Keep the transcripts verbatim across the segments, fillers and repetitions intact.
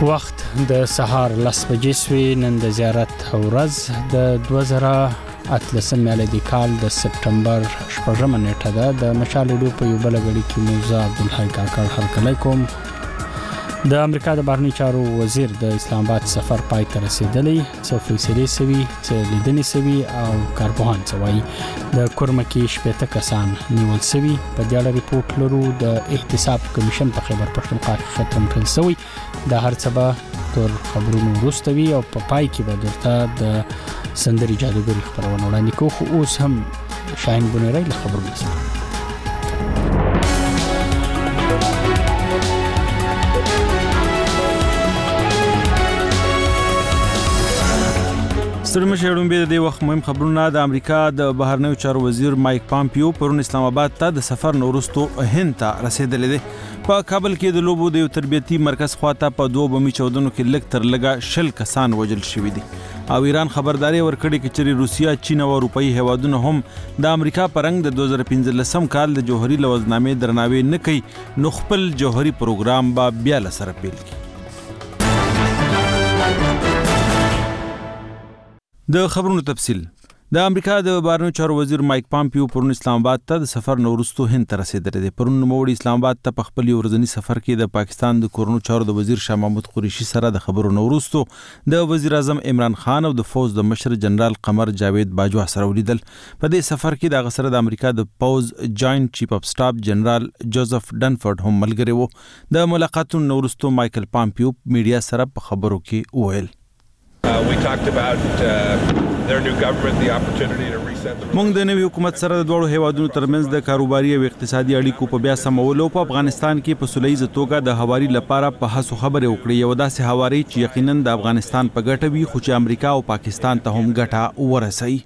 وخت د سهار لس بجې سوي. نن د زیارت ورځ د دوه زره اتلسم میلادي کال د سپټمبر شپږمه نیټه ده. د مشال ډو په یو بل غړي کې موزه عبدالحی کاکړ هرکلی کوم. د امریکا د بهرنی چارو وزیر د اسلام آباد سفر پای ته رسیدلی. څه فیصلې سوي، څه لیدنې سوي او کارپوهان څه وایي. د کورمکي شپېته کسان نیول سوي. په دې اړه ریپورت لرو. د احتساب کمیشن په خیبر پښتونخوا کې ختم کړل سوی. د هر څه به تر خبرونو وروسته وي او په پای کې به درته د سندري جادوګري خبرونه وړاندې کوو. خو اوس هم شاهین بونیری له خبرونو سره. ستړي مشه وړاندې د دې وخت مهم خبرونه. د امریکا د بهرنیو چارو وزیر مایک پامپیو پرون اسلام آباد ته د سفر نورستو هند ته رسیدلی دی. په کابل کې د لوبو د یو تربیتي مرکز خواته په دوه بمي چاودنو کې لږ تر لږه شل کسان وژل شوي دي او ایران خبرداري ورکړې چې چېرې روسیا، چین او اروپایي هیوادونه هم د امریکا په رنګ د دوه زره پنځلسم کال د جوهري لوزنامې درناوی نه کوي نو خپل جوهري پروګرام به بیا له سره پیل کړي. د خبرونو تفصیل. د امریکا د بهرنیو چارو وزیر مایک پامپیو پرون اسلام آباد ته د سفر نورستو هند ته رسیدلی دی. پرون نوموړي اسلام آباد ته په خپل یو ورځني سفر کې د پاکستان د کورنیو چارو د وزیر شاه محمود قریشي سره د خبرو نورستو د وزیر اعظم عمران خان او د فوز د مشر جنرال قمر جاوید باجوا سره ولیدل. په دې سفر کې د هغه سره د امریکا د پوز جاینټ چیف اف سټاف جنرال جوزف ډنفورد هم ملګری وو. د ملاقاتونو نورستو مایکل پامپیو میډیا سره په خبرو کې وویل. Uh, we talked about uh, their new government, the opportunity to reset the... موږ د نوي حکومت سره د دوړو هیوادونو ترمنځ د کاروباري او اقتصادي اړیکو په بیا سمولو په افغانستان کې په سولهییزه توګه د هواري لپاره په هڅو خبرې وکړې. یو داسې هواري چې یقینا د افغانستان په ګټه وي خو چې امریکا او پاکستان ته هم ګټه ورسوي.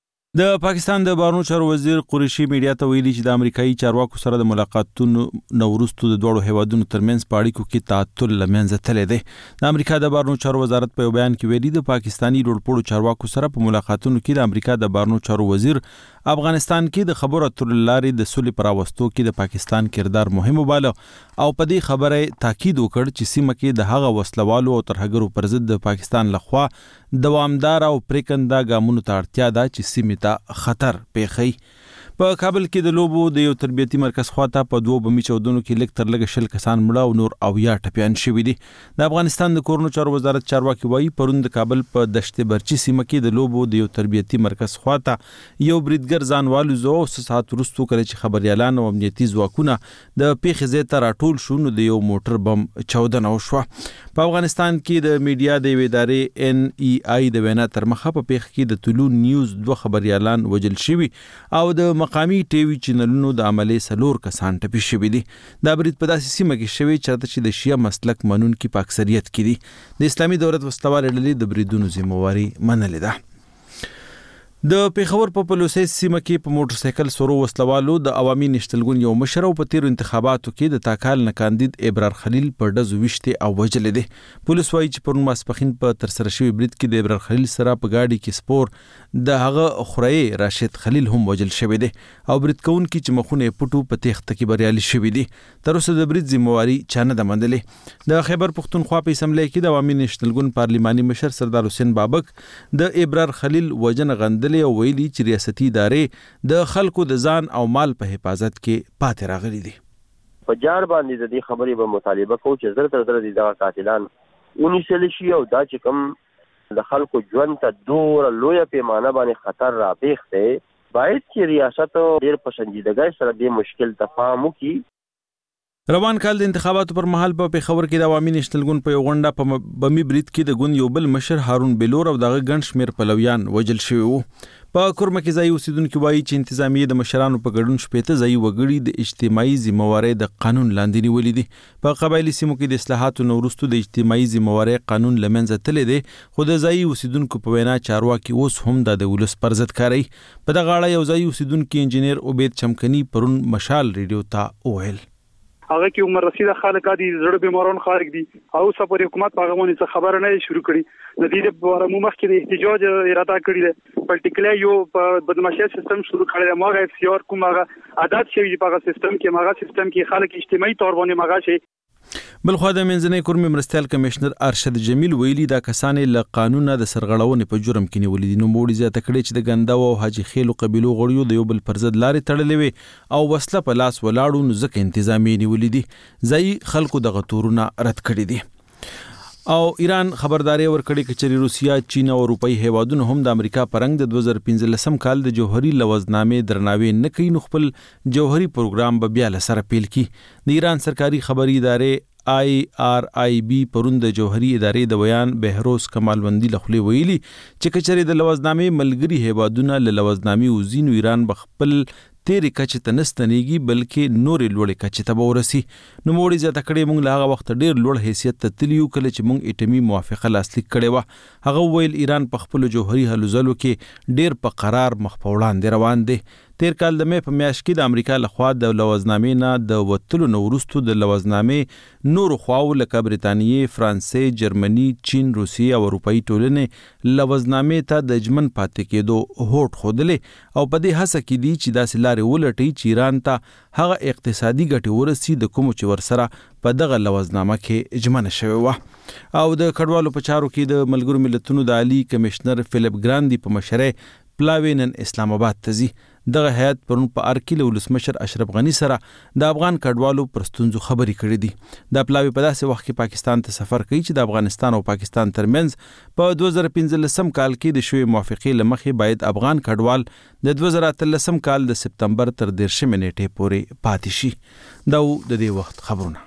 د پاکستان د بهرنیو چارو وزیر قریشي میډیا ته ویلي چې د امریکایي چارواکو سره د ملاقاتونو نورستو د دوړو هیوادونو ترمنځ په اړیکو کې تعطل له منځه تللی دی. د امریکا د بهرنیو چارو وزارت په یو بیان کې ویلي د پاکستاني ډوړپوړو چارواکو سره په ملاقاتونو کې د امریکا د بهرنیو چارو وزیر افغانستان کې د خبرو اترو لارې د سولې پر راوستو کې د پاکستان کردار مهم وباله او په دې خبره تاکید وکړ چې سیمه کې د هغه وسلوالو او ترهګرو پر ضد د پاکستان لخوا دوامدار او پریکنده ګامونو ته اړتیا ده چې سیمې ته خطر پیښي. په کابل کې د لوبو د یو تربیتي مرکز خواته په دوه بمي چاودنو کې لږ تر لږه شل کسان مړه او نور اویا ټپیان شوي دي. د افغانستان د کورنیو چارو وزارت چارواکي وایي پرون د کابل په دشت برچي سیمه کې د لوبو د یو تربیتي مرکز خواته یو بریدګر ځان والوزو او څه ساعت وروسته کله چې خبريالان او امنیتي ځواکونه د پیښې ځای ته راټول شو نو د یو موټر بم چاودنه وشوه. په افغانستان کې د میډیا د یوې ادارې ان ای آی د وینا تر مخه په پیښه کې د طلوع نیوز دوه خبريالان وژل شوي او د مقامی ټي وي چینلونو د عملې سلور کسان ټپي شوي دي. دا برید په داسې سیمه کې شوی چې د شیعه مسلک منونکي په اکثریت کې دي. د اسلامي دولت وسلوالې ډلې د بریدونو ذمہواري منلې ده. د پیښور په پلوسۍ سیمه کې په موټر سایکل سورو وسلوالو د عوامي نشتلګون یو مشر او په تیرو انتخاباتو کې د تاکال نه کاندید ابرار خلیل پر ډزو وشته او وجل دي. پولیس وایي چې پرون ماسپخین په تر سره شوی برید کې د ابرار خلیل سره په گاډي کې سپور د هغه خوري راشد خلیل هم وجل شوی دی او برید کون کې چې مخونه پټو په تخته کې بریالي شوی دي. تر اوسه د برید ذمہواري چانه د مندلې. د خیبر پښتونخوا په اسمبلی کې د عوامي نشتلګون پارلیماني مشر سردار حسین بابک د ابرار خلیل وجن غندل او ویلي چې ریاستي ادارې د خلکو د ځان او مال په حفاظت کې پاتې راغلي دي. په جار باندې د دې خبرې به مطالبه کوو چې زر تر زر دغه قاتلان ونیسل شي او دا چې کوم د خلکو ژوند ته دوره لویه پیمانه باندې خطر راپېښ دی باید چې ریاست ډېر په سنجیدګۍ سره دې مشکل ته پام وکړي. روان کال د انتخاباتو پر مهال په پیښور کې د عوامي نشتلګون په یو غونډه په بمي برید کې د ګوند یو بل مشر هارون بلور او دغه ګڼ شمېر پلویان وژل شوي وو. په کورمکي ځایي اوسیدونکو وایي چې انتظامیه د مشرانو په ګډون شپېته ځایي وګړي د اجتماعي ذمہوارۍ د قانون لاندې نیولي دي. په قبایلي سیمو کې د اصلاحاتو نه وروسته د اجتماعي ذمہوارۍ قانون له منځه تللی دی خو د ځایي اوسیدونکو په وینا چارواکي اوس هم د ولس پر ضد کاروي. په دغه اړه یو ځایي اوسیدونکي انجینر عبید چمکني پرون مشال ریډیو ته وویل. هغه کې عمر رسیده خلک دي زړه بیمارون خارج دي او سپور حکومت هغه باندې څه خبره نه شروع کړي. د دې لپاره مو مخکې د احتجاج اراده کړې ده. پرټیکولر یو په بدمعشي سیستم شروع کړی دی. ماغه اف سی آر کوم هغه عادت شوی په هغه سیستم کې ماغه سیستم کې خلک اجتماعي تور باندې ماغه شي بلخوا د منځنۍ کورمې مرستیال کمشنر ارشد جمیل ویلي دا کسانې له قانونه د سرغړونې په جرم کې نیولې دي. نو موړي زیاته کړې چې د ګنداو او حاجی خیلو قبیلو غړیو د یو بل پر ضد لارې تړلې وي او وسله په لاس ولاړو نو ځکه انتظامی نیولې دي. ځایي خلکو دغه تورونه رد کړي دي. او ایران خبرداري ورکړي چې روسیا، چین او اروپאי هیوادونو هم د امریکا پرنګ د دوه زره پنځلسم کال د جوهري لوزنامې درناوی نه کوي نو خپل جوهري پروګرام به بیا له سره پیل کی. د ایران سرکاري خبري ادارې آی آر آی بی پرون د جوهري ادارې د بیان بهروز کمالوندی لخوا ویلي چې کچري د لوزنامې ملګری هیوادونه له لوزنامې وزینو ایران بخپل تیرې کچې ته نستنېږي بلکې نورې لوړې کچې ته به ورسي. نو موړي زیاته کړې موږ له هغه وخت ډېر لوړ حیثیت ته تللي یو کله چې موږ اټمي موافقه لاسلیک کړې وه. هغه وویل ایران په خپلو جوهري هلو ځلو کې ډېر په قرار مخ په وړاندې روان دی. تیر کال د مې په میاشت کې د امریکا لخوا د لوزنامې نه د وتلو نه وروسته د لوزنامې نورو خواو لکه برېټانیې، فرانسې، جرمني، چین، روسیې او اروپאי ټولنې لوزنامې ته د جمن پاتې کېدو هوډ ښودلې او په دې هڅه کې دي چې داسې لارې ولټي چې ایران ته هغه اقتصادي ګټې ورسي د کومو چې ورسره په دغه لوزنامه کې ژمنه شوې وه. او د کډوالو په چارو کې د ملګرو ملتونو د عالی کمشنر فلیپ ګراندي په مشرۍ پلاوی نن اسلام آباد ته ځي. دغه هیئت پرون په ارکی له ولسمشر اشرف غنی سره د افغان کډوالو پر ستونزو خبرې کړې دي. د پلاوی په داسې وخت کې پاکستان ته سفر کوي چې د افغانستان او پاکستان ترمنځ په دوه زره پنځلسم کال کې د شوې موافقې له مخې باید افغان کډوال د دوه زره اتلسم کال د سپتمبر تر دېرشمې نیټې پورې پاتې شي. دا د دې وخت خبرونه.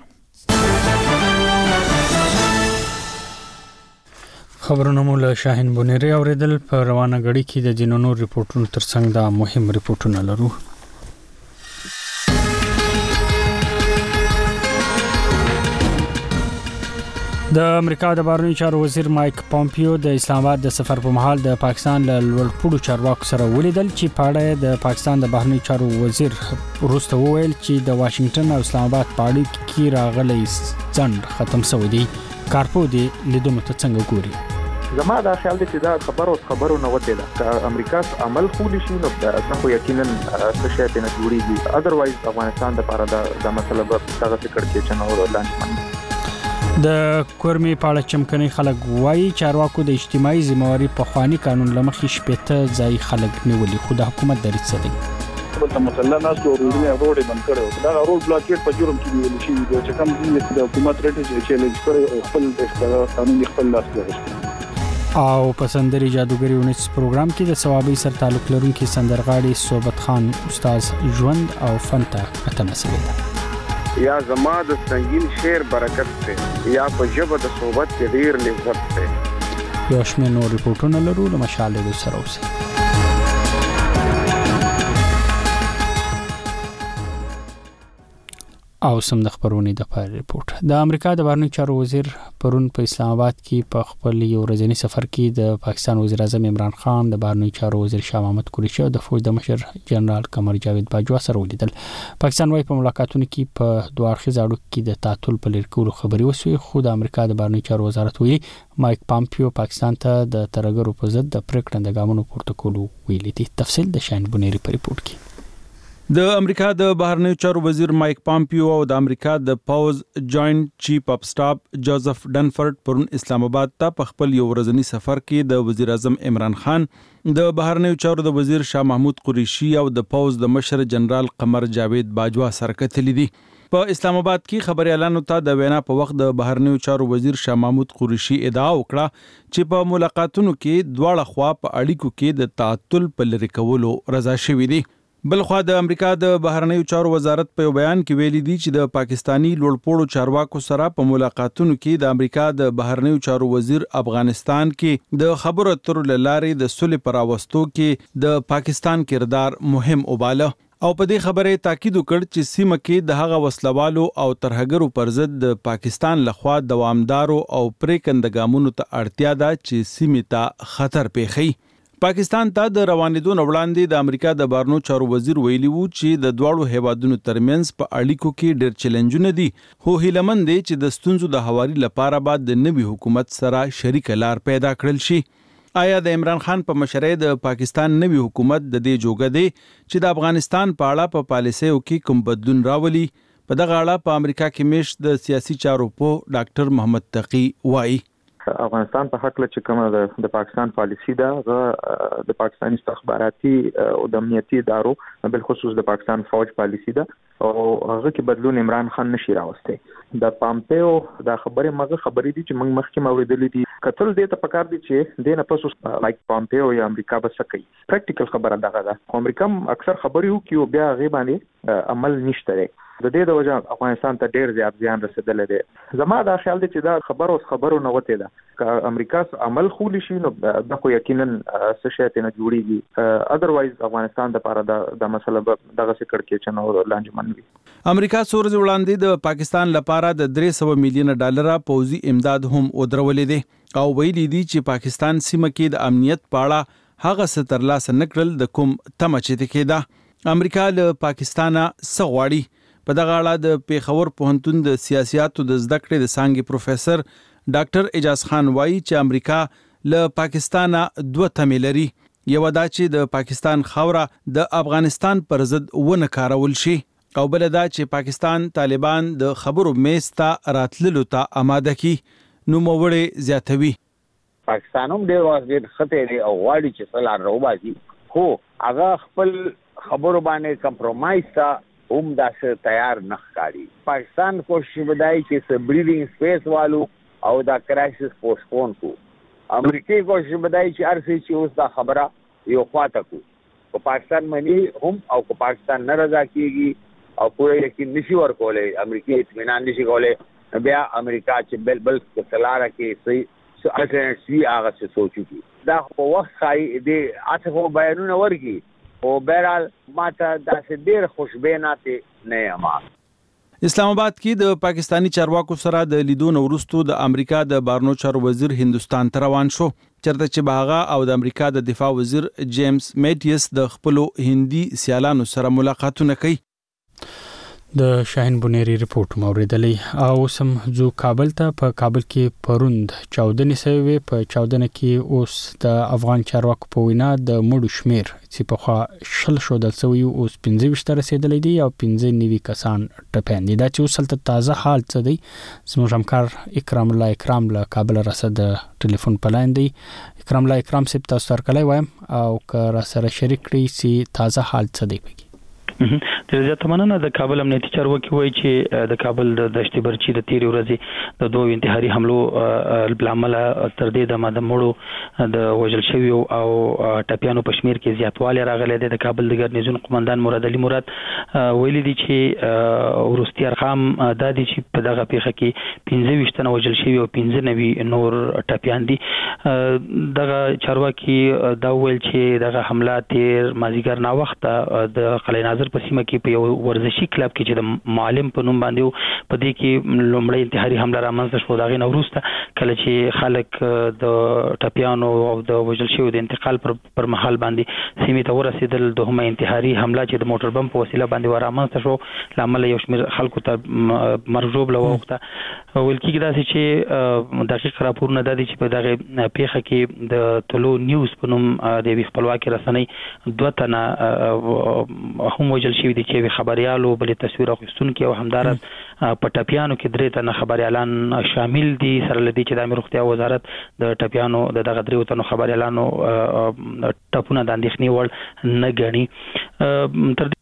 خبرونه مو له شاهین بونیری اوریدل. په روانه غړي کې د جنونو ریپورتونو ترڅنګ دا مهم ریپورتونه لرو. د امریکا د بهرنیو چارو وزیر مایک پامپیو د اسلام آباد د سفر په مهال د پاکستان له لوړپوړو چارواکو سره ولیدل چې په اړه د پاکستان د بهرنیو چارو وزیر وروسته وویل چې د واشنگټن او اسلام آباد په اړیکو کې راغلی ځنډ ختم شوی دی. کارپو دی لیدونو ته څنګه ګوري؟ زما دا خیال دی چې دا خبرو خبرو نه وته ده که امریکا عمل خولي شي نو دا خو یقینا څه شي ته نه جوړیږي. اذروایز افغانستان د لپاره دا مسله به څنګه فکر کې چنو لاندې د کورمي پاړه چمکني خلک وایي چارواکو د اجتماعي ذمہواری په خواني قانون لمخې شپته ځای خلک نیولي خو د حکومت درې څه دی. په مسله نه څو ورونه روډ بند کړو دا روډ بلاکیټ په جرم کې ویل شي چې کوم دي د حکومت رټ چې چیلنج کړي خپل د قانوني خپل لاس لري. او په سندري جادوګری ونیس پروګرام کې د ثوابي سر تعلق لرونکي سندرغاړي صوبت خان استاد ژوند او فنتا اتمه سوي یا زما د سنگین شعر برکت ته یا په ژبه د صحبت کې ډیر لذت ته. یو شمه نور ریپورتونه لرو له مشاله سره اوسه. او سم د خبرونې د پاره ریپورت. د امریکا د بهرنیو چارو وزیر پرون په اسلام آباد کې په خپل یو ورځنی سفر کې د پاکستان وزیر اعظم عمران خان، د بهرنیو چارو وزیر شاه محمود قریشي او د فوج د مشر جنرال قمر جاوید باجوا سره ولیدل. پاکستان وايي په ملاقاتونو کې په دوه اړخیز اړیکو کې د تعطل په لری کولو خبري وشوي خو د امریکا د بهرنیو چارو وزارت ویلي مایک پامپیو پاکستان ته د ترګرو په ضد د پریکړې د ګامونو پورته کولو ویلي دي. تفصیل د شاهین بونیری په ریپورت کې. د امریکا د بهرنیو چارو وزیر مایک پامپیو او د امریکا د پاوز جوائنٹ چیف اف سٹاف جوزف ډنفورد پرون اسلام آباد ته په خپل یو ورځنی سفر کې د وزیر اعظم عمران خان، د بهرنیو چارو د وزیر شاه محمود قریشي او د پاوز د مشر جنرال قمر جاوید باجوا سره کتلې دي. په اسلام آباد کې خبريالانو ته د وینا په وخت د بهرنیو چارو وزیر شاه محمود قریشي ادعا وکړه چې په ملاقاتونو کې دواړه خوا په اړیکو کې د تعطل په لری کولو رضا شوې دي. بلخوا د امریکا د بهرنیو چارو وزارت په بیان کې ویلي دي چې د پاکستانی لوړپوړو چارواکو سره په ملاقاتونو کې د امریکا د بهرنیو چارو وزیر افغانستان کې د خبرو اترو لارې د صلح پر راوستو کې د پاکستان کردار مهم وباله او په دې خبره تاکید وکړ چې سیمه کې د هغه وسلوالو او ترهګرو پر ضد د پاکستان لخوا دوامدارو او پریکندګامونو ته اړتیا ده چې سیمه ته خطر پیښي. پاکستان ته د روانېدو وړاندې د امریکا د بهرنیو چارو وزیر ویلي وو چې د دواړو هیوادونو ترمنځ په اړیکو کې ډېر چیلنجونه دي خو هیلمن دي چې د ستونزو د هواري لپاره بعد د نوي حکومت سره شریک لار پیدا کړل شي. آیا د عمران خان په مشرۍ د پاکستان نوي حکومت د دې جوګه دی چې د افغانستان په اړه په پالیسیو کې کوم بدلون راولي؟ په دغه اړه په امریکا کې مشت د سیاسي چارو په ډاکټر محمد تقی وایي افغانستان په حق له چې کومه د پاکستان پالیسی ده هغه د پاکستاني استخباراتي او د امنیتي ادارو بل خصوص د پاکستان فوج پالیسی ده او هغه کې بدلون عمران خان نشي راوستي د پامپیو د خبرې مغه خبرې دي چې موږ مخکې موریدلې دي کتل دې ته پکار دي چې دینه پس لایک پامپیو یا امریکا بس کوي پریکټیکل خبره دغه ده امریکا اکثر خبرې وکي او بیا غیبانه عمل نشته د دې د وجه افغانستان ته ډېر زیات زیان رسیدلی دی زما دا خیال دی چې دا خبرو خبرو نه وته ده که امریکا عمل خولي شي نو د خو یقینا څه شي ته نه جوړیږي اذروایز افغانستان د لپاره د مسله دغه څه کړکې چې نو لانجمن وي امریکا څو ورځې وړاندې د پاکستان لپاره د درې سوه میلیونه ډالر پوځي امداد هم ودرولې دي او ویلي دي چې پاکستان سیمه کې د امنیت په اړه هغه څه ترلاسه نکړل د کوم تمه چې کېده امریکا له پاکستانه څه غواړي په دغه اړه د پیښور پوهنتون د سیاسياتو د زده کړې د څانګې پروفیسور ډاکټر اعجاز خان وایي چې امریکا له پاکستانه دوه تمې لري یو دا چې د پاکستان خاوره د افغانستان پر ضد ونه کارول شي او بل دا چې پاکستان طالبان د خبرو میز ته راتللو ته آماده کی نو موړې زیاتوي پاکستان هم ډېر وخت ډېر خطر دی او غواړي چې سلار روباسي خو هغه خپل خبرو باندې کمپرمایز تا هم داسې تیار نه ښکاري پاکستان کوشش بدای چې س بریدینګ سپیس والو او دا کرایسس پوسټپون کو امریکای کوشش بدای چې ارسي چې اوس دا خبره یو خواته کو په پاکستان باندې هم او په پاکستان نه رضا کیږي او پوره یقین نشي ورکولې امریکای اطمینان نشي کولې بیا امریکا چې بل بل سلاره کې صحیح څه الټرنیټیو هغه څه سوچي دا په وخت خای دې اته بیانونه ورګي او بهرحال ماته داسې ډېر خوشبیناته نه یم اسلام آباد کې د پاکستانی چارواکو سره د لیدون وروستو د امریکا د بارنو چارو وزیر هندستان ته روان شو چرته چې باغا او د امریکا د دفاع وزیر جیمز میټیس د خپل هندي سیالانو سره ملاقاتونه کوي د شاهین بنيري ریپورت موریدلې او سم جو کابل ته په کابل کې پروند چودنې سوي په چودنه کې اوس د افغان چارواکو په وینا د مړو شمیر چې په خوا شل شو د سوي اوس پنځه وشت رسیدلې دي او پنځه نیوي کسان ټپيان دي دا چې وسلته تازه حال څه دی زموږ همکار اکرام الله اکرام له کابل رسد ټلیفون پلاین دی اکرام الله اکرام سپ تاسو سره کله وایم او که را سره شریک کړئ چې تازه حال څه دی پکې د زیاته مننه د کابل امنیتي چارواکي وایي چې د کابل د دشت برچی د تیری ورځې د دوه انتحاري حملو بلامل تر دې د ماده مړو د وجل شوی او ټپيانو په شمیر کې زیاتوالی راغلی دی د کابل د ګرنیزون قومندان مراد علي مراد ویلي دي چې ورستي ارقام د دې چې په دغه پیښه کې پنځه ویشت تنه وجل شوی او پنځه نوي نور ټپيان دي دغه چارواکي دا ویل چې دغه حمله تیر مازیګر نا وخت د قلعه ناظر په سیمه کې په یو ورزشي کلب کې چې د معلم په نوم باندې په دې کې لومړی انتحاري حمله رامنځته شو دا غي نوروسته کله چې خلک د ټپيانو او د وجل شوی د انتقال پر پر محل باندې سیمه ته ورسېدل دوهمه انتحاري حمله چې د موټر بم په وسیله باندې ورامنځته شو لامل یو شمېر خلکو ته مرجوب لوخته ول کېږي دا چې دقیق راپورونه د دې چې په دغه پیښه کې د ټولو نیوز په نوم د خپلواکي رسنۍ دوه تنه هم وجل شوی دي چې خبريالو بل تصویر اخیستونکو او همدارس په ټپيانو کې درې تنه خبريالان شامل دي سره لدی چې د امیر روغتیا وزارت د ټپيانو د دغه درې تنه خبريالانو ټپونه د اندېښنې وړ نه ګڼي تر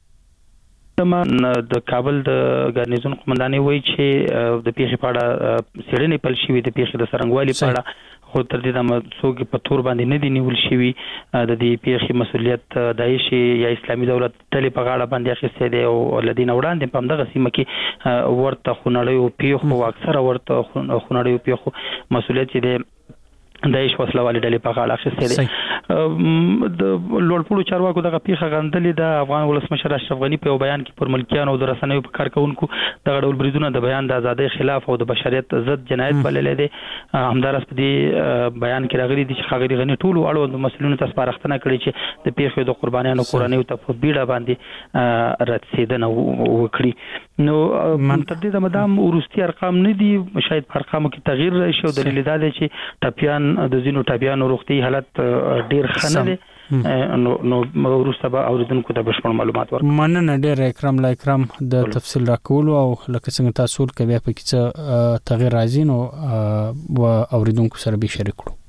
د کابل د ګرنیزون قومندانۍ وایي چې د پیښې په اړه څېړنې پیل شوې د پیښې د څرنګوالي په اړه خو تر دې د څوک په تور باندې نه دي نیول شوي د دې پیښې مسؤلیت داعش یا اسلامي دولت ډلې په غاړه باندې اخیستی دی او لدین وړاندې په همدغه سیمه کې ورته خونړیو پیښو اکثره ورته خونړیو پیښو مسؤلیت دی دایښ وسله والي ډلې په غاړه اخیستی دی د لوړپوړو چارواکو دغه پیښه غندلې د افغان ولسمشر اشرف غني په بیان کې پر ملکیانو او د رسنیو په کارکونکو دغه ډول بریدونه د بیان د ازادۍ خلاف او د بشریت ضد جنایت بللې دي همدارس په دې بیان کې راغلي دي چې خاغری غني ټول اړوند مسؤلینو ته سپارښتنه کړې چې د پیښې د قربانیانو کورنیو ته په بیړه باندې رسیدنه وکړي نو منتر دې د مدام ورستي ارقام نه دي شاید په ارقامو کې تغییر راشي او دلیل دا دی چې ټپيان د زینو ټپيانو روغتي حالت ډیر ښه نه نو نو ورسته به اوریدونکو ته بشپړ معلومات ورکړم. مننه ډیر اکرام لا اکرام د تفصیل راکول او لکه څنګه تاسو کوي په کې تغیر راځي نو او اوریدونکو سره به شریک کړو.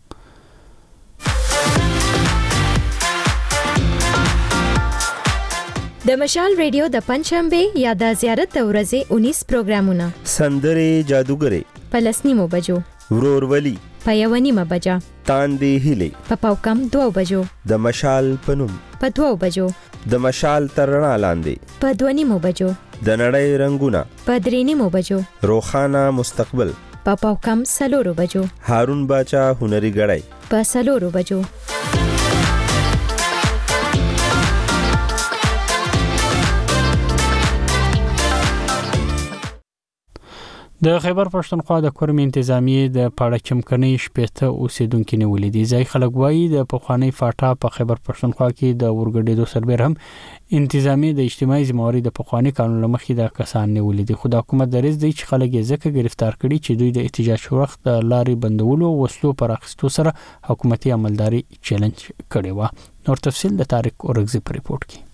د مشال ریډیو د پنځشنبه یا د زیارت د ورځې انیس پروګرامونه سندره جادوګره پلسنیمو بجو ورورولي په یو نیمه بجا تاندې هلي په پاوکم دوه بجو د مشال پنوم په دوه بجو د مشال ترنا لاندې په دوه نیمه بجو د نړۍ رنگونه په درې نیمه بجو روخانه مستقبل په پاوکم سلورو بجو هارون باچا هنري غړای په سلورو بجو. د خیبر پښتونخوا د کورمې انتظامیه د پاړه چمکنۍ شپېته اوسیدونکو نیولې دي. ځای خلک وایي د پخوانی فاټا په خیبر پښتونخوا کې د ورګډېدو سربېر هم انتظامیه د اجتماعي ذمہواري د پخوانی قانون لمخې د کسان نیولې دي. خو د حکومت دریځ دی چې خلک یې ځکه گرفتار کړي چې دوی د احتجاج وخت د لارې بندولو او وسلو پر اخیستو سره حکومتي عملداري چیلنج کړي و. نور تفصیل د طارق اورغزي په ریپورت کې.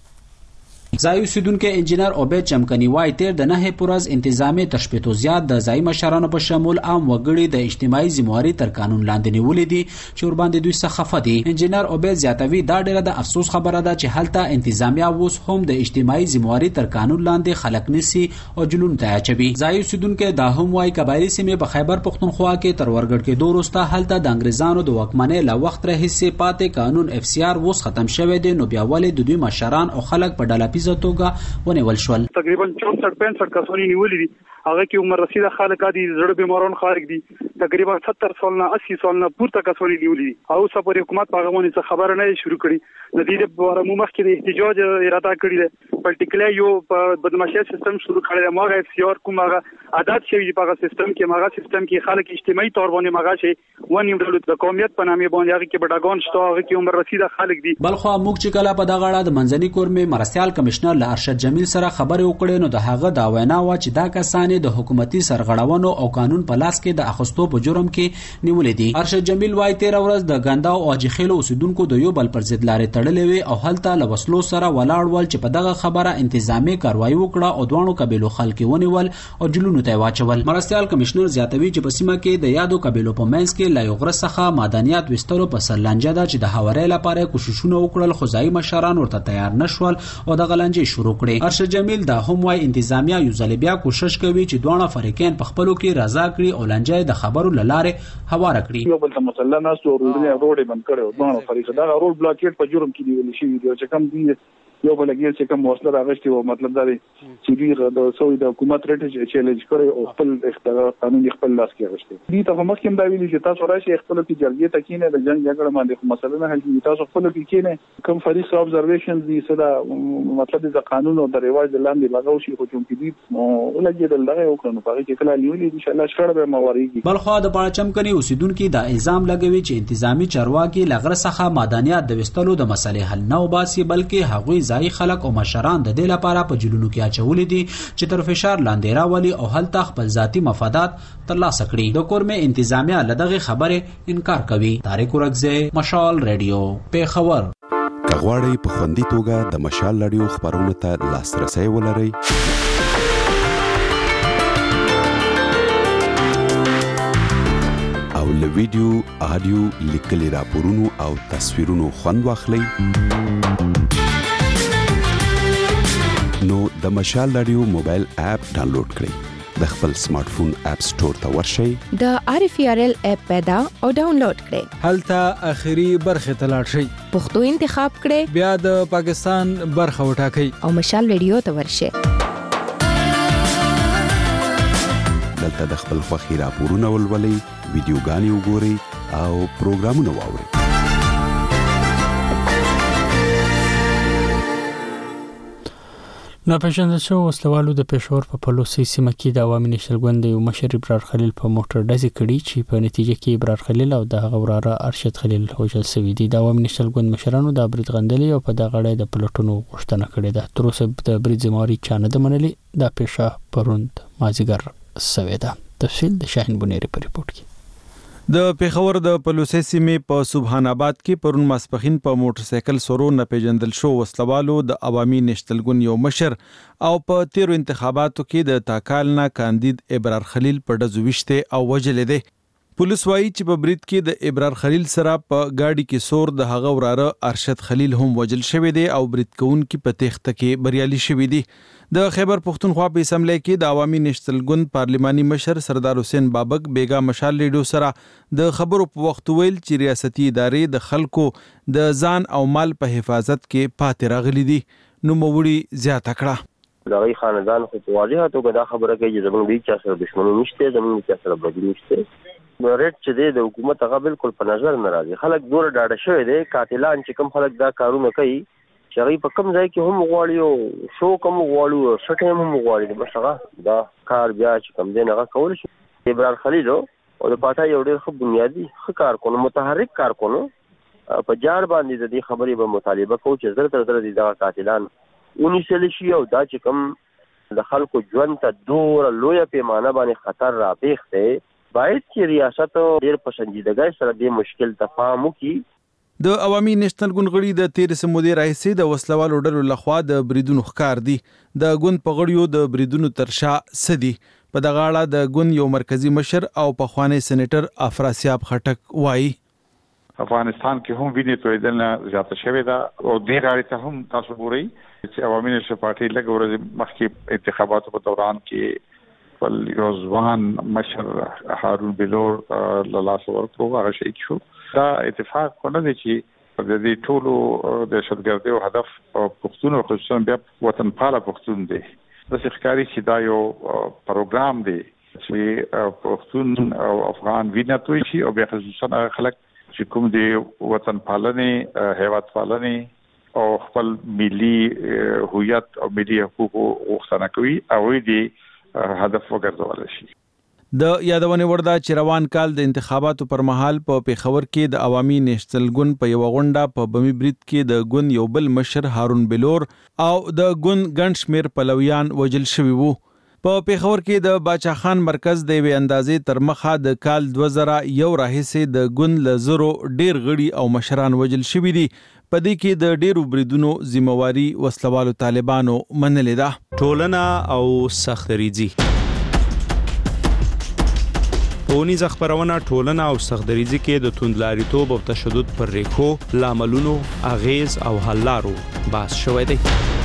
ځای اوسیدونکو انجینر عبید چمکنی وایي تیر د نه پورز انتظامی تر شپېتو زیات د ځای مشرانو په شمول عام وګړي د اجتماعي ذمہواري تر قانون لاندې نیولې دي چې ور باندې دوی څخه خفه دي. انجینر عبید زیاتوي دا ډیره د افسوس خبره ده چې هلته انتظامیه اوس هم د اجتماعي ذمہواري تر قانون لاندې خلک نسی او جلون ته اچوي. ځای اوسیدونکو دا هم وایي قبایلی سیمه په خیبر پښتونخوا کې تر ورګډ کې دوه وروسته هلته د انګریزانو د واکمنۍ له وخت راهیسې پاتې قانون اف سی آر اوس ختم شوی دی نو بیا ولې د دوی مشران او خلک په ډله پیزه توګه ونیول شول. تقریبا چونسठ پنځه کسانی نیولې دي. هغه کې عمر رسیده خلک دي زړه بیماران خارج دي. تقریبا ستر سال نه اسی سال نه پورته کسانی نیولې دي. او سپور حکومت په غوونه څه خبره نه شروع کړي. د دې لپاره مو مخکې د احتجاج اراده کړې ده. پرټیکولر یو بدمعشي سیستم شروع کړی دی. ماغه اف سی آر کوم هغه عادت شوی په هغه سیستم کې ماغه سیستم کې خلک اجتماعي تور باندې ماغه شي ونیم ډول د قومیت په نامه باندې هغه کې بډاګان شته هغه کې عمر رسیده خلک دي. بلخو موږ چې کله په دغه اړه د منځني کورمې مرستيال کمشنر له ارشد جمیل سره خبرې وکړې نو د هغه دا وینا و چې دا کسان د حکومتي سرغړونو او قانون په لاس کې د اخستو په جرم کې نیولې دي. ارشد جمیل وايي تیر ورځ د ګندا او اجخیلو اوسیدونکو د یو بل پر ضد لارې تړلې وي او هلته له وسلو سره ولاړ ول چې په دغه خبره انتظامی کاروایی وکړه او دوانو قبيلو خلک ونیول او جلونو ته واچول. مرستيال کمشنر زیاتوي چې په سیمه کې د یادو قبيلو په منځ کې لا یو غره څخه معدنیات وستلو په سرلانجه ده چې د هواري لپاره کوششونه وکړل خو ځای مشران ورته تیار نشول او د غلنجې شروع کړي. ارشد جمیل دا هم وايي انتظامیه یو ځل بیا کوشش کوي چې دوانه فریقین په خپلو کې رضا کړي او لنجې د خبرو لاره هواره کړي. یو بل ته مسله نه ستو ورونه روډ بند کړو دوانه فریق دا روډ بلاکیټ په جرم کې نیول شي دی چې کم دی یو بل کې چې کوم وسله راغشتي او مطلب دا دی چې دوی د سوي د حکومت رټ چیلنج کړي او خپل اختیار قانون خپل لاس کې راغشتي. دي ته هم کوم دا ویلي چې تاسو راشي خپل کې جرګې ته کینې د جنگ جګړه باندې مسله نه حل کیږي. تاسو خپل کې کینې کوم فریق ابزرویشن دي صدا مطلب د قانون او د رواج لاندې لګاو شي خو چې دي ولګي د لغه وکړو په کې کله نیولې ان شاء الله شړ به مواريږي. بلخو د پاړچم کني اوسیدونکو دا الزام لګوي چې انتظامی چارواکي لغره څخه معدنیات د وستلو د مسلې حل نه وباسي بلکې هغوی ځای خلک او مشران د دې لپاره په جلونو کې اچولې دي چې تر فشار لاندې راولي او هلته خپل ذاتی مفادات ترلاسه کړي. د کورمې انتظامیه لدغه خبره انکار کوي. طارق اورغزي مشال ریډیو پیښور. کغواړی په خوندي توګه د مشال ریډیو خبرونو ته لاسرسي ولرئ او له ویډیو آډیو لیکلي راپورونو او تصویرونو خوند واخلئ نو د مشال رادیو موبایل اپ ډاونلوډ کړئ. د خپل سمارټ فون اپ سٹور ته ورشئ. د آر اف ار ال اپ پیدا او ډاونلوډ کړئ. هلته اخیری برخه ته لاړ شئ. پښتو انتخاب کړئ. بیا د پاکستان برخه وټاکئ او مشال رادیو ته ورشئ. دلته د خپل خوښي راپورونه ولولئ، ویډیوګانې وګورئ او پروګرامونه واورئ. ناپېژندل شوو وسلوالو د پېښور په پلوسي سیمه کې د عوامي نېشنل ګوند یو مشر ابرار خلیل په موټر ډزې کړي چې په نتیجه کې ابرار خلیل او د هغه وراره ارشد خلیل وژل شوي دي. د عوامي نېشنل ګوند مشرانو د برید غندلې او په دغه اړه د پلټونو غوښتنه کړې ده. تر اوسه د برید ذمہواري چا نه ده منلې. دا پیښه پروند مازیګر شوې ده. تفصیل د شاهین بنيري په ریپورت کې. د پیښور د پلوسې سیمې په سبحان آباد کې پرون ماسپخین په موټر سایکل سورو نه پیژندل شو وسلوالو د عوامي نشتل ګوند یو مشر او په تیرو انتخاباتو کې د تاکال نه کاندید ابرار خلیل په ډزو وشته او وجل دي. پولیس وایي چې په برید کې د ابرار خلیل سره په گاډي کې سور د هغه وراره ارشد خلیل هم وجل شوی دی او برید کوونکي په تخته کې بریالي شوی دي. د خیبر پختونخوا په اسمبلی کې د عوامي نشتل ګوند پارلماني مشر سردار حسین بابک بیگا مشال ریډیو سره د خبرو په وخت ویل چې ریاستي ادارې د خلکو د ځان او مال په حفاظت کې پاتې راغلي دي. نو موړي زیاته کړه دغه خاندان خو په واضحه توګه دا خبره کوي چې زموږ د چا سره دښمني نشته، زموږ د چا سره بدي نشته. نو ریټ چې د حکومت هغه بالکل په نظر نه راځي. خلک ډور ډاډه شوی دي، قاتلان چې کوم خلک دا کارونه کوي چې هغه په کوم ځای کې هم غواړي او شو کوم غواړي او شټه هم غواړي، بس هغه دا کار بیا چې کوم دی هغه کول شي. ابرار خلیل او د پاټا یو ډېر خو بنیادی کار کوي، متحرک کار کوي. په جار باندې د دې خبرې به مطالبه کوي چې زر تر زر دي دا قاتلان ونیسل شي او دا چې کوم د خلکو ژوند ته ډور لوی پیمانه باندې خطر را پیښته باید چې ریاست ډېر پسندیدګۍ سره د مشکل تفاهم وکړي. د عوامي نشنل ګوند غړي د تیر سمودي راهسي د وسلوالو ډلو لخوا د بریدونو ښکار دي. د ګوند په غړیو د بریدونو ترشا سدي په دغه اړه د ګوند یو مرکزی مشر او پخوانی سېنیټر افراسیاب خټک وایي افغانستان کې هم ویني تویدل نه زیاته شوې ده او د غاړې ته هم تاسو ګورئ چې عوامي نشنل پارټي لږ ورځې مخکې انتخاباتو په دوران کې ول یو ځوان مشر هارون بلور له لاس ورکړو هغه شهید شو. دا اتفاق کنه دی چې د دې ټولو د دهشتګردۍ او هدف پښتون او خصوصا بیا وطن پاله پښتون دی. د ښکاری چې دا یو پروګرام دی چې پښتون او افغان وینه توي شي او بیا خصوصا خلک چې کوم دی وطن پالنې هیواد پالنې او خپل ملي هویت او ملي حقوق غوښتنه کوي او دې هدف وګرځول شي. د یادونه وردا چې روان کال د انتخاباتو پر مهال په پیښور کې د عوامي نشنل ګوند په یو غونډه په بمی برید کې د ګوند یو بل مشر هارون بلور او د ګوند ګڼ شمیر پلویان وجل شوي وو. په پیښور کې د باچا خان مرکز د وی اندازې تر مخه د کال دوه زره یو راهیسې د ګوند لزرو ډیر غړي او مشران وجل شوي دي. په دې کې د ډیرو بریدونو ذمہواری وسلوالو طالبانو منلې ده. ټولنه او سختریزي پونیز خبرونه ټولنه او سختریزي کې د توندلاریتوب او تشدد پر ریښو لاملونو اغیز او حل لارو بحث شوی دی.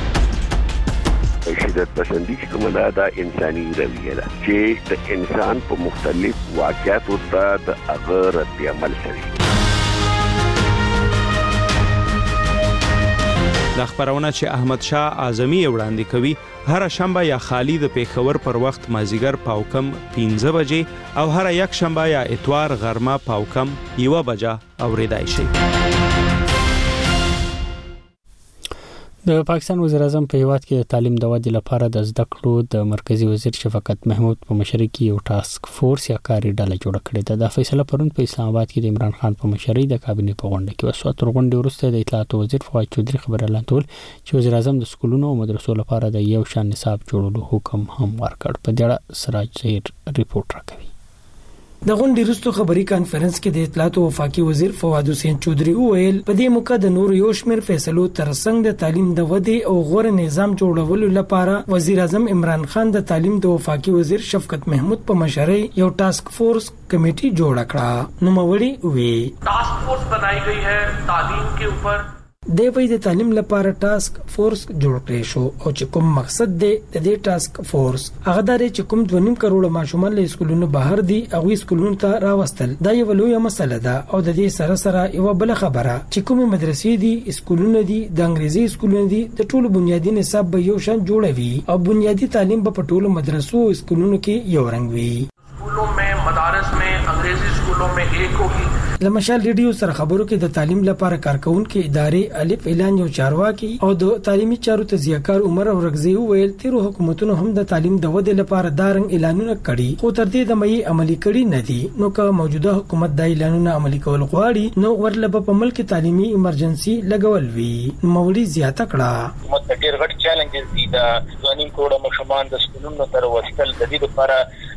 شدت پسندی چې کومه دا انساني رویه ده چې د انسان په مختلف واقعاتو ته د هغه رد عمل کوي. د خبرونه چې احمد شاه اعظمي وړاندې کوي هر شنبه یا خالی د پیښور پر وخت مازیګر پاو کم پنځه بجې او هر یک شنبه یا اتوار غرمه پاو کم یو بجه اوریدای شي. د پاکستان وزیر اعظم په هیواد کې د تعلیم د ودې لپاره د زده کړو د مرکزی وزیر شفقت محمود په مشرۍ کې یو ټاسک فورس یا کاري ډله جوړه کړې ده. د فیصله پرون په اسلام آباد کې د عمران خان په مشرۍ د کابینې په غونډه کې وشو. تر غونډې وروسته د اطلاعات وزیر فواد چودري خبر اعلان کړ چې وزیر اعظم د سکولونو او مدرسو لپاره د یو شان نصاب جوړولو حکم هم ورکړ. په دې اړه سراج زهیر ریپورت راکوي. د غونډې وروسته خبري کانفرنس کې د اطلاعات او وفاقي وزیر فواد حسین چودري وویل په دې موقع د نور یو شمېر فیصلو ترڅنګ د تعلیم د ودې او غوره نظام جوړولو لپاره وزیر اعظم عمران خان د تعلیم د وفاقي وزیر شفقت محمود په مشرۍ یو ټاسک فورس کمیټي جوړ کړه. نوموړي وی ټاسک فورس بنائی گئی ہے تعلیم کے اوپر د وی د تعلیم لپاره ټاسک فورس جوړ کړی شو او چې کوم مقصد دی د دې ټاسک فورس هغه د چې کوم دوه نیم کروڑ ماشومان له سکولونو بهر دي هغه سکولونو ته راوستل دا یو لوی مسله ده. او د دې سره سره یو بل خبره چې کوم مدرسې دي سکولونه دي د انګریزي سکولونه دي د ټولو بنیادی نصاب به یو شان جوړوي او بنیادی تعلیم په ټولو مدرسو او سکولونو کې یو رنګ وي. سکولوں میں مدارس میں انګریزي سکولوں میں ایک ہوگی. لمشال ریډیو سره خبرو کې د تعلیم لپاره کارکونکو ادارې الف اعلان یو چارواکي او د تعلیمي چارو تزیهکار عمر اورغزي ویل تیرو حکومتونو هم د تعلیم د ودې لپاره دارنګ اعلانونه کړي خو تر دې د مې عملي کړي نه دي. نو که موجوده حکومت د اعلانونو عملي کول غواړي نو ورلبه په ملک تعلیمي ایمرجنسي لګول وی. مولوی زیاته کړه حکومت ډېر غټ چیلنجز دي د ځواني کوډه مشمان د سکولونو تر وستل د دې لپاره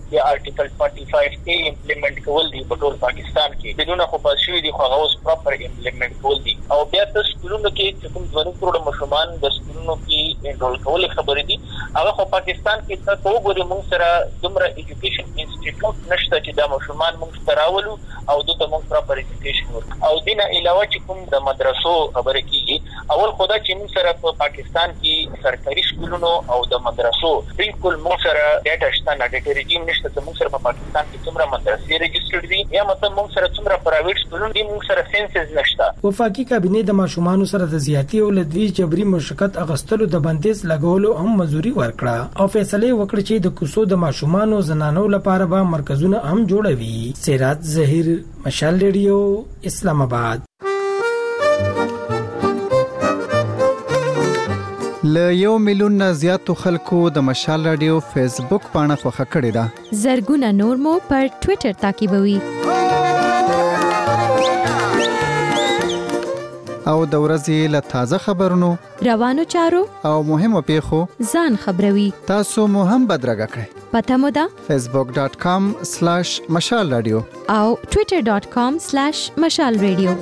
یا آرټیکل فورټي فایو اے امپلیمنٹ کول دي په ټول پاکستان کې بدون خو پاس شوی دي خو هغه اوس پراپر امپلیمنٹ کول دي او بیا د سکولونو کې کوم ځواني کروڑ مشرمان د سکولونو کې انرول کول خبرې دي هغه خو پاکستان کې څه وګوري موږ سره دومره ایجوکیشن انسټیټیوټ نشته چې دا مشرمان موږ تراولو او دته موږ پراپر ایجوکیشن ورکړو او دینه علاوه چې کوم د مدرسو خبرې کیږي اول خدا چې موږ سره په پاکستان کې سرکاري سکولونو او د مدرسو بالکل موږ سره ډیټا شته نه ډیټا ریجیم نشته چې موږ سره په پاکستان کې څومره مدرسې ريجسترډ دي یا مطلب موږ سره څومره پرایویټ سکولونه دي موږ سره سنسز نشته. وفاقي کابینه د ماشومان سره د زیاتی او لدوی جبري مشقت اغستلو د بندیز لګولو هم منځوري ورکړه او فیصله وکړه چې د کوڅو د ماشومان او زنانو لپاره به مرکزونه هم جوړوي. سیرات ظهیر، مشال ریډیو، اسلام آباد. ل یو میلیون نه زیاتو خلکو د مشال رادیو فیسبوک پاڼه خوښه کړې ده. زرګونه نور مو پر ټوئیټر تعقیبوي. او د ورځې له تازه خبرونو، روانو چارو او مهمو پیښو ځان خبروي. تاسو مو هم بدرګه کړئ. پته مو ده facebook dot com slash mashal radio او twitter dot com slash mashal radio.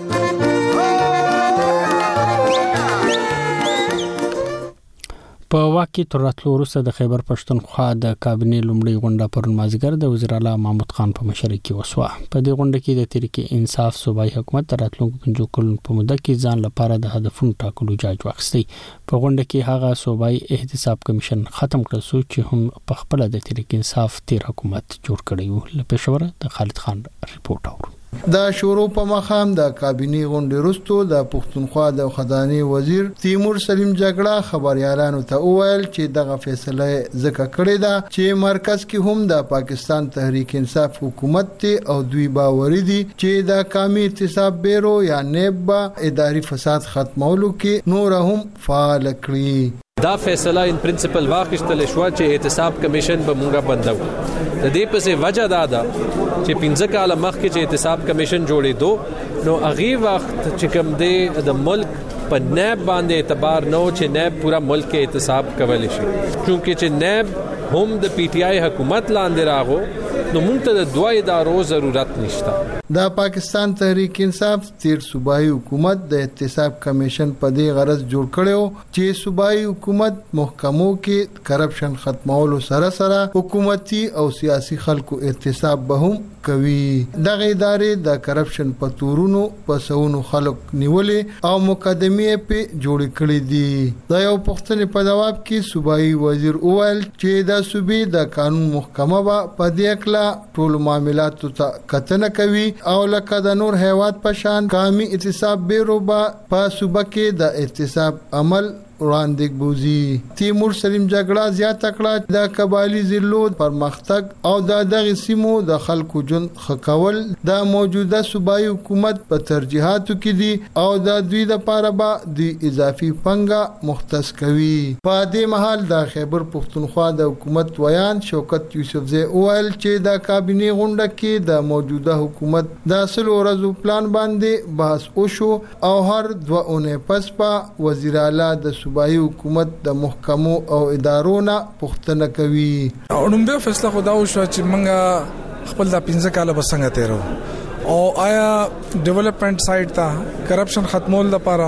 په واقع تر راتلو وروسته د خیبر پښتونخوا د کابینې لومړی غونډه پرون مازیګر د وزیر اعلی محمود خان په مشرۍ کې وسوه. په دې غونډه کې د تحریک انصاف صوبایي حکومت د راتلونکو پنځو کلونو په موده کې ځان لپاره د هدفونو ټاکلو جاج واخیستی. په غونډه کې هغه صوبایي احتساب کمیشن ختم کړ چې هم په خپل د تحریک انصاف تیر حکومت جوړ کړی و. له پېښور د خالد خان ریپورت اورو. د شورو په مخام د کابینې غونډې وروسته د پښتونخوا د خزانه وزیر تیمور سلیم جګړه خبريالانو ته وویل چې دغه فیصله ځکه کړې ده چې مرکز کې هم د پاکستان تحریک انصاف حکومت ته او دوی باوري دي چې د قومي احتساب بیرو یا نیب اداري فساد ختمولو کې نور هم فعال کړي. دا فیصله ان پرنسپل واخیستل شو چې احتساب کمیشن به مونږه بندو. د دې پسې وجه دا ده چې پنځه کاله مخکې چې احتساب کمیشن جوړې دو نو هغه وخت چې کوم دی د ملک په نیب باندې اعتبار نو چې نیب پورا ملک کې احتساب کول شي چونکه چې نیب هم د پی ټی آی حکومت لاندې راغو نو موږ ته د دوه ادارو ضرورت نشته. د پاکستان تحریک انصاف تیر صوبایي حکومت د احتساب کمیشن په دې غرض جوړ کړو چې صوبایي حکومت محکمو کې کرپشن ختمولو سره سره حکومتي او سیاسي خلکو احتساب به هم کوي. دغه ادارې د کرپشن په تورونو په سونو خلک نیولې او مقدمې په جوړ کړې دي. دا یو پښتني په جواب کې صوبایي وزیر اویل چې د صوبې د قانون محکمه په دې کلا ټول معاملاتو ته کتنه کوي او لکه د نور هیواد په شان قومي احتساب بیرو با په صوبه کې د احتساب عمل وړاندې بوزي. تیمور سلیم جګړه زیات کړه د قبایلی ضلعو پرمختګ او د دغه سیمو د خلکو جون خکول د موجوده صوبایي حکومت په ترجیحاتو کې دي او د دوی لپاره به د اضافي پنګه مختص کوي. په دې مهال د خیبر پښتونخوا د حکومت ویان شوکت یوسفزئی اویل چې د کابینې غونډه کې د موجوده حکومت د اصل ورځو پلان باندې بحث وشو او هر دوه اونۍ پس په وزیر اعلی د صوبایي حکومت د محکمو او ادارو نه پوښتنه کوي. اړومبه فیصله خو دا وشو چې موږ خپل د پنځه کاله بسنګ تیرو او آیا ډیولپمنٹ سایډ ته کرپشن ختمول لپاره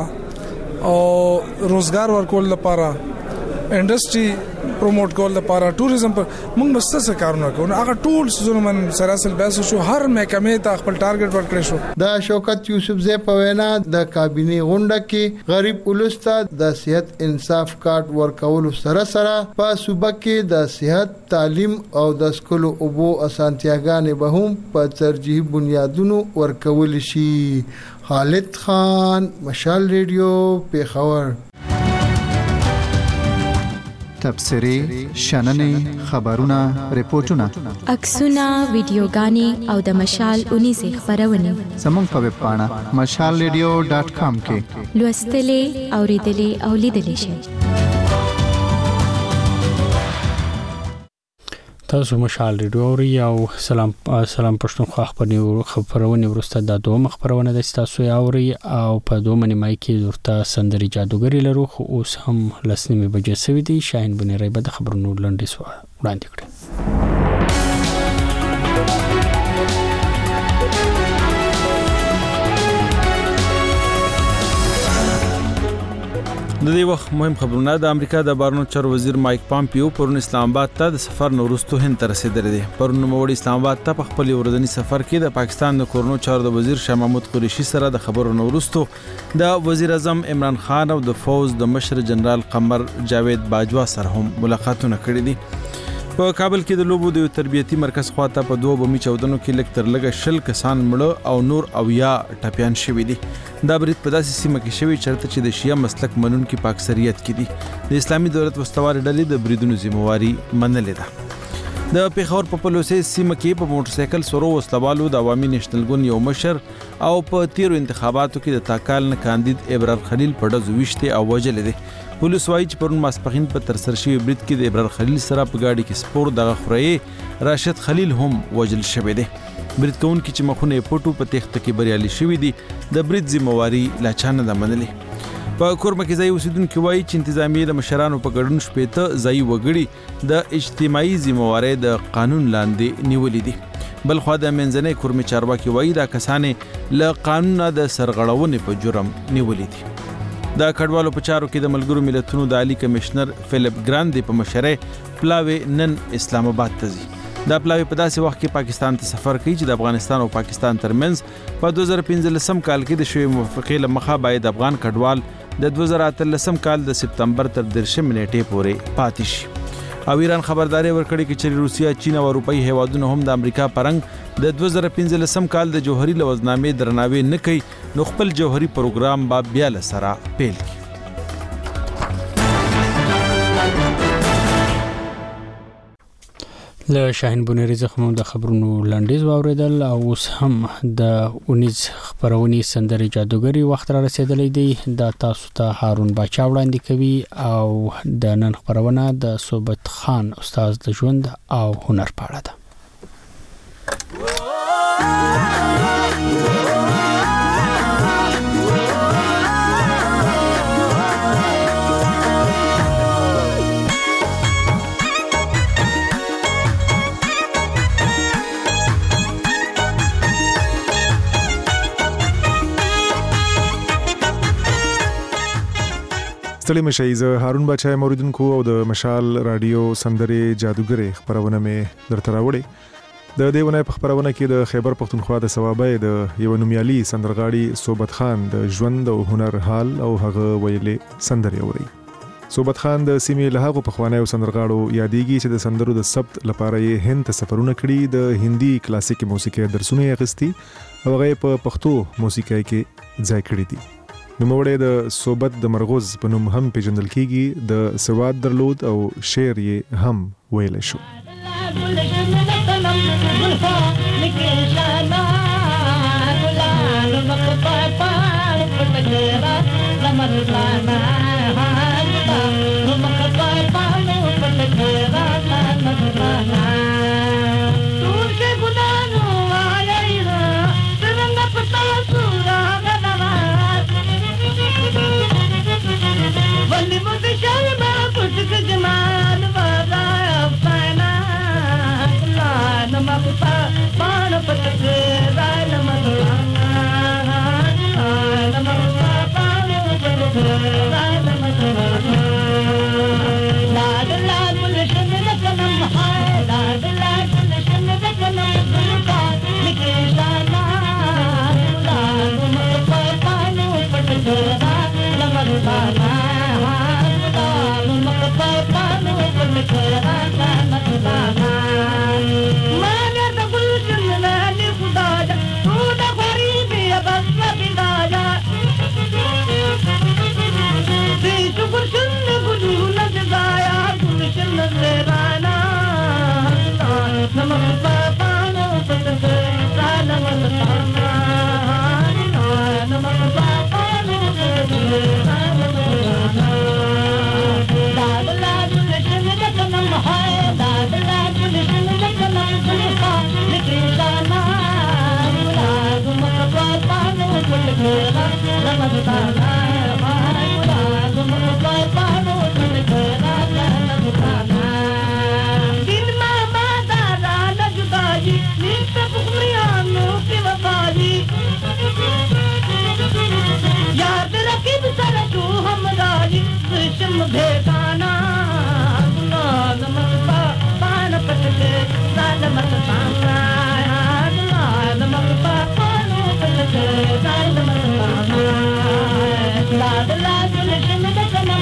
او روزګار ورکول لپاره انډستری پروموټ کول لپاره ټوریزم پر موږ مستسه کارونه کوو. هغه ټول سيزونه من سراسل بحث شو هر محکمې ته خپل ټارګټ ورکړی شو. د شوکت یوسفزئی په وینا د کابینې غونډه کې غریب ولسته د صحت انصاف کارت ورکول سره سره په صوبه کې د صحت تعلیم او د سکولو اوبو اسانتیاګانې به هم په ترجیحي بنیادونو ورکول شي. خالد خان، مشال ریډیو، پیښور. تبصری، شننې، خبرونه، ریپورتونه، عکسونه، ویډیوګانې او د مشال اونیزه خبرونه زموږ په ویب پاڼه مشال ریډیو ډاټ کام کې لوستلې، اوریدلې او لیدلې شئ. تاسو مشال ریډیو اوري او سلام سلام پښتونخوا خبرونه ورسته د دوه خبرونه د تاسو اوري او په دوه منیمای کې ورته سندري جادوګری لرو خو اوس هم لسنیمه بجې سوي دي. شاهین بنيري به د خبرونو لنډیس وړاندې کړي. د دې وخت مهم خبرونه د امریکا د بهرنیو چارو وزیر مایک پامپیو پرون اسلام آباد ته د سفر نورستو هند ته رسیدلی دی. پرون نوموړي اسلام آباد ته په خپل ورځني سفر کې د پاکستان د کورنیو چارو د وزیر شاه محمود قریشي سره د خبرو نورستو د وزیر اعظم عمران خان او د فوز د مشر جنرال قمر جاوید باجوا سره هم ملاقاتونه کړي دي. په کابل کې د لوبو د تربیتي مرکز خواته په دوه بمي چاودنو کې لږ تر لږه شل کسان مړه او نور اویا ټپيان شوي دي. دا برید په داسې سیمه کې شوی چرته چې د شیعه مسلک منونکي په اکثریت کې دي. د اسلامي دولت وسوالې ډلې د بریدونو ذمہواری منلې ده. د پیښور په پلوسې سیمه کې په موټر سایکل سورو وسلوالو د عوامي نېشنل ګوند یو مشر او په تیرو انتخاباتو کې د تاکال نه کاندید ابرار خلیل په ډزو وشته او وجل دي. پولیس وايي چې پرون ماسپخین په ترسره شوی برید کې د ابرار خلیل سره په گاډي کې سپور دغه خوري راشد خلیل هم وجل شوی دی. برید کوونکي چې مخونه پټو په تخته کې بریالي شوی دي د برید ذمہواری لا چانه د منلې. په کورمه کې ځای اوسیدونکو وایي چې انتظامیه د مشرانو په ګډون شپېته ځای وګړي د اجتماعي ذمہواری د قانون لاندې نیولې دي. بل خو د منځنۍ کورمه چارواکي وایي دا کسانې له قانون د سرغړونې په جرم نیولې دي. د کډوالو په چارو کې د ملګرو ملتونو د عالی کمشنر فلیپ ګراندي په مشرۍ پلاوی نن اسلام آباد ته ځي. دا پلاوی په داسې وخت کې پاکستان ته سفر کوي چې د افغانستان او پاکستان ترمنځ په دوه زره پنځلسم کال کې د شوی موافقې له مخه باید افغان کډوال د دوه زره اتلسم کال د سپتمبر تر دیرشم نیټې پورې پاتې شي. او ایران خبرداري ورکړي چې روسیا، چین او اروپאי هیوادونه هم د امریکا پرنګ د دوه زره پنځلسم کال د جوهري لوزنامې درناوی نه کوي نو خپل جوهري پروګرام با بیا لسره پیل کړي. له شاهین بونری زخمو د خبرونو لنډیز واوریدل او اوس هم د اونیز خبرونی سندري جادوګری وخت را رسیدلی دی. د تاسو ته هارون باچا وړاندې کوي او د نن خبرونه د صوبت خان استاد د ژوند او هنر په اړه ده. ستړي مشئ زه هارون باچا موریدونکو او د مشال رادیو سندري جادوګری خبرونه مې درته راوړې. د دې ونې په خبرونه کې د خیبر پختونخوا د ثوابې د یو نومیالي سندرغاړي صوبت خان د ژوند او هنر حال او هغه ویلې سندري اوري. صوبت خان د سیمې له هغو پخوانیو سندرغاړو یادېږي چې د سندرو د ثبت لپاره یې هند ته سفرونه کړي، د هندي کلاسیکي موسیقي درسونه یې اخیستي او هغه په پښتو موسیقي کې ځای کړی دي. نوموړی د صوبت د مرغوز په نوم هم پیژندل کیږي. د سواد درلود او شعر یې هم ویل شو.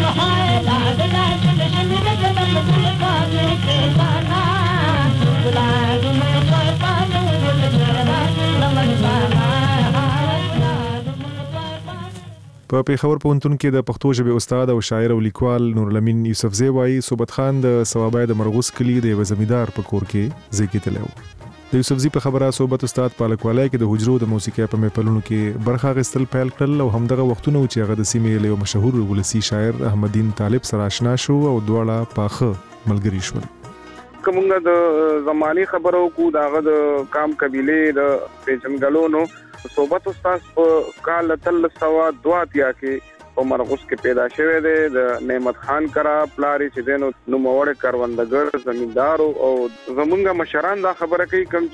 په پیښور پوهنتون کې د پښتو ژبې استاد او شاعر او لیکوال نورالامین یوسفزی وایي صوبت خان د ثوابای د مرغوس کلی د یو زمیندار په کور کې زیږیدلی و. د یوسفزی په خبره صوبت استاد پالکوالای کې د حجرو د موسیقي په محفلونو کې برخه اخیستل پیل کړل او همدغه وختونه چې هغه د سیمې له مشهور ولسی شاعر احمدین طالب سره آشنا شو او دواړه پاخه ملګري شول. کومه د زماني خبرو کو داغه د کام قبيله د پیژنګلونو صوبت استاد په کال تل سوا دواتیا کې په مرغوس کې پیدا شوه دی د نعمت خان کرا پلاری چې دینو نو موړ کاروندګر زمیندار او زمونږه مشران دا خبره کوي کوم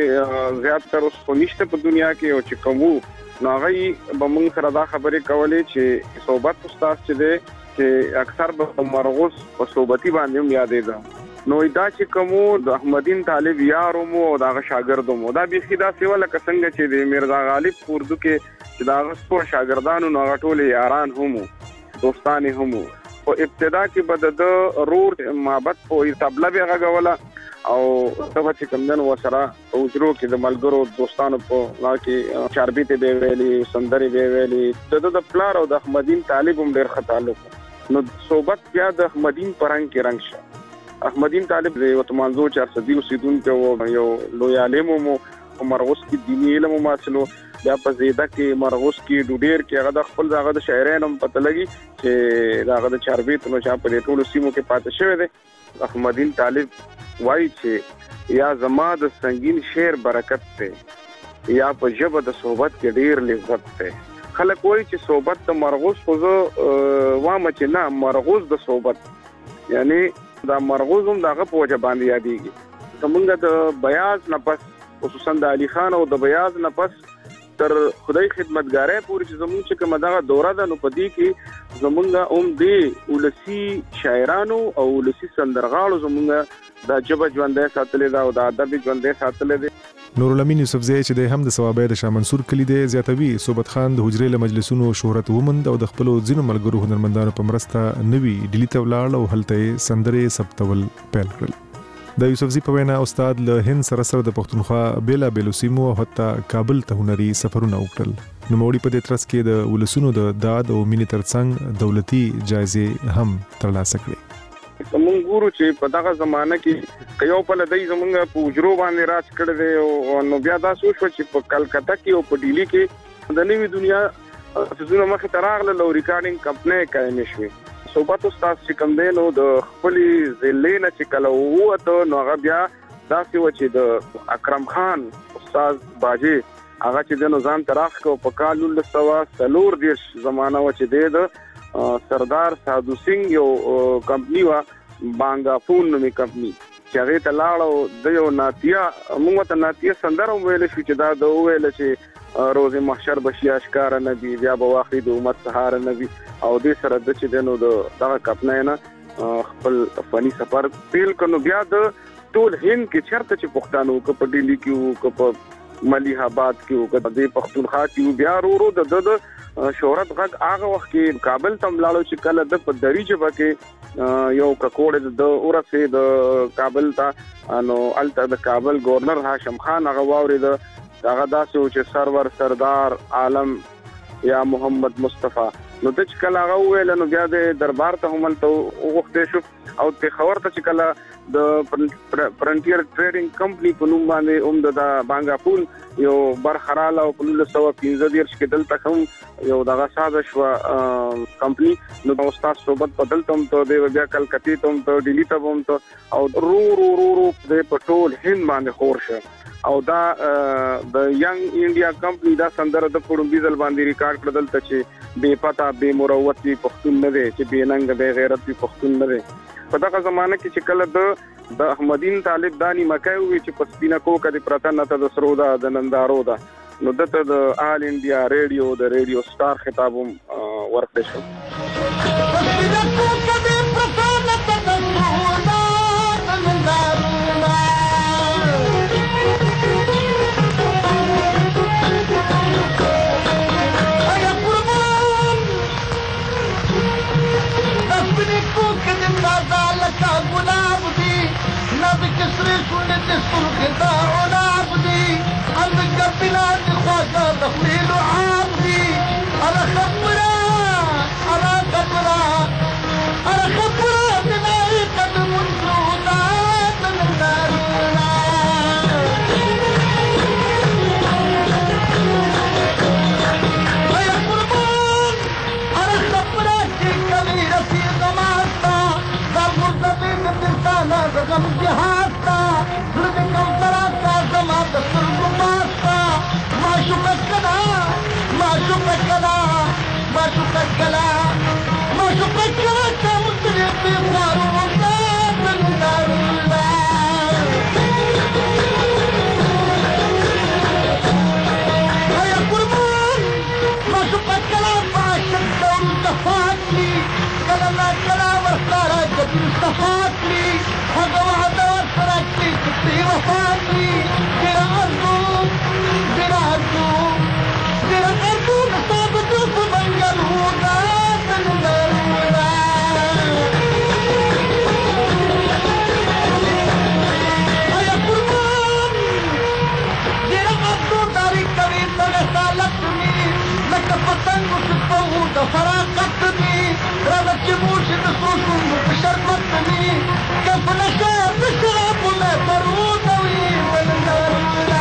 چې زیات تر اوس په نشته په دنیا کې او چې کومو نو غي بمون سره دا خبره کولې چې صوبت استاد چې دی چې اکثر په مرغوس په صوبتي باندې یادې ده نو دا چې کومو د احمدین طالب یارو مو او دا شاګردو مو دا به خدا سیواله څنګه چې د میرزا غالب اردو کې چې دا غسپور شاګردانو نو غټول یاران هم دوستان هم او ابتدا کې بد د رور محبت په تبله به غوله او تبه چې کوم نن وسره او جرو کې د ملګرو دوستانو په لا کې چاربيته دی ویلي سندري دی ویلي د د پلار او د احمدین طالب هم ډېر خطالو نو صوبت بیا د احمدین پرنګ کې رنگ شه. احمدین طالب دی او تمانزو چار صدی اوسیدون ته یو لوی عالم مو مرغوس کې دیني علم ماسلو بیا په زیاده کې مرغوس کې ډوډیر کې هغه د خپل هغه د شاعرانو پته لګي چې هغه د چاربیت نو چا په ټولو سیمو کې پاتې شوی دی. احمدین طالب وایي چې یا زما د سنگین شعر برکت ته یا په ژبه د صحبت کې ډیر لذت ته خلک وایي چې صحبت د مرغوس خو وامه چې نه مرغوس د صحبت یعنی دا مرغوز هم دغه په وجه باندې یادېږي. زمونږ د بیاض نه پس خصوصا د علي خان او د بیاض نه پس تر خدای خدمتګارۍ پورې چې زمونږ چې کومه دغه دوره ده نو په دې کې زمونږ هم د ولسی شاعرانو او ولسی سندرغاړو زمونږ د ژبه ژوندۍ ساتلې ده او د ادب ژوندۍ ساتلې ده. نورالامین یوسفزی چې د هم د ثوابای د شاه منصور کلی دی زیاتوي صوبت خان د حجرې له مجلسونو شهرت ومند او د خپل ځینو ملګرو هنرمندانو په مرسته نوي ډیلی ته ولاړ او هلته سندرې ثبتول پیل کړل. د یوسفزی په وینا استاد له هند سره سره د پښتونخوا بیلا بیلو سیمو او حتی کابل ته هنري سفرونه وکړل. نو موړي په دې ترڅ کې د ولسونو د داد او مینې ترڅنګ دولتي جایزې هم ترلاسه کړې. زمونږ ګورو چې په دغه زمانه کې یو په لدی زمونږ په وجرو باندې راج کړی دی او نو بیا دا سوچ چې په کلکته کې او په ډیلی کې د نوې دنیا څه مخه تراغله لو ریکارډینګ کمپنی قائم شوه. صوبت استاد چې کوم دی نو د خپلې ضلع نه چې کله ووته نو هغه بیا داسې و چې د اکرم خان استاد باجی هغه چې د نظام تراخ کو په کال نولس سوه څلور دېرش زمانه و چې دی د سردار سادو سنگ یو کمپنی وا بانګافون نومي کمپنی چې هغه ته لاړو د یو ناتیا موږ ته ناتیا سندره ویل شو چې دا د ویل چې روز محشر بشي اشکار نبی بیا به واخی د امت سهار نبی او دې سره د چې دنو د دغه کپنه نه خپل فني سفر پیل کنو بیا د ټول هند کې چرته چې پښتانو کو په ډیلی کې کو په ملي آباد کې کو د پښتونخوا کې بیا ورو د د شهرت غږ هغه وخت کې کابل تم لاړو چې کله د په دریجه بکې یو ککوړ د اورسه د کابل ته نو الته د کابل گورنر هاشم خان هغه واوري د هغه داسې چې سرور سردار عالم یا محمد مصطفی نو د چکل هغه ویل نو بیا د دربار ته هم ته وغوښته شو او ته خبر ته چکل د فرنټیر ټریډینګ کمپنی په نوم باندې اوم د بانګاپول یو برخراله او په نولس سوه پنځه دېرش کې دلته کوم یو دغه ساده شو کمپنی نو د استاد صوبت بدلتم ته د بیا کلکتی ته ته ډیلی ته هم ته او رو رو رو رو د پټول هند باندې خور شه او دا د ینګ انډیا کمپنی دا سندره د پړومبي ځل باندې ریکارډ کړل ته چې بے پتا بے مروت وی پښتون نه دی چې بے ننګ بے غیرت وی پښتون نه دی. په دغه زمانه کې چې کله د د احمدین طالب دانی مکای وی چې پسپینا کو کدي پرتن ته د سرودا د نندارو دا نو دته د آل انډیا ریډیو د ریډیو سٹار خطابم ورکړ شو. لکه ګلاب دي نازک سرې شونډې دې سرخې دا عناب دي هلکه بنا دې خواږه د خولې لعاب دي هره خبره هره خبره هره خبره د ناري قدمونو دا د نندارونه آیا قربان هره خبره چې کوي رسي زما ستا دا مرتبې د دلتانه د غم جهاد ستا زړه دې کوتره ستا زما د سترګو ماستا معشوقه کله معشوقه کله معشوقه کله معشوقه کله که مصرې بې خوارو دا د نندارونه آیا قربان معشوقه کله په عاشق ډول صفات کړي کله ناکله ورسره جبین صفات کړي هغه وعده ورسره کړي چې پرې وفا کړي ډېره ارزو ډېره ارزو ډېره ارزو د ستا د زلفو منګلو دا د نندارونه آیا قربان ډېره ارزو داري کوي دغه سالت مې لکه پتنګو چې په و د فراقت مې راځه چې موشي د سرو شونډو په شربت مې کف نشه د شرابو نه فرود وي ونندارونه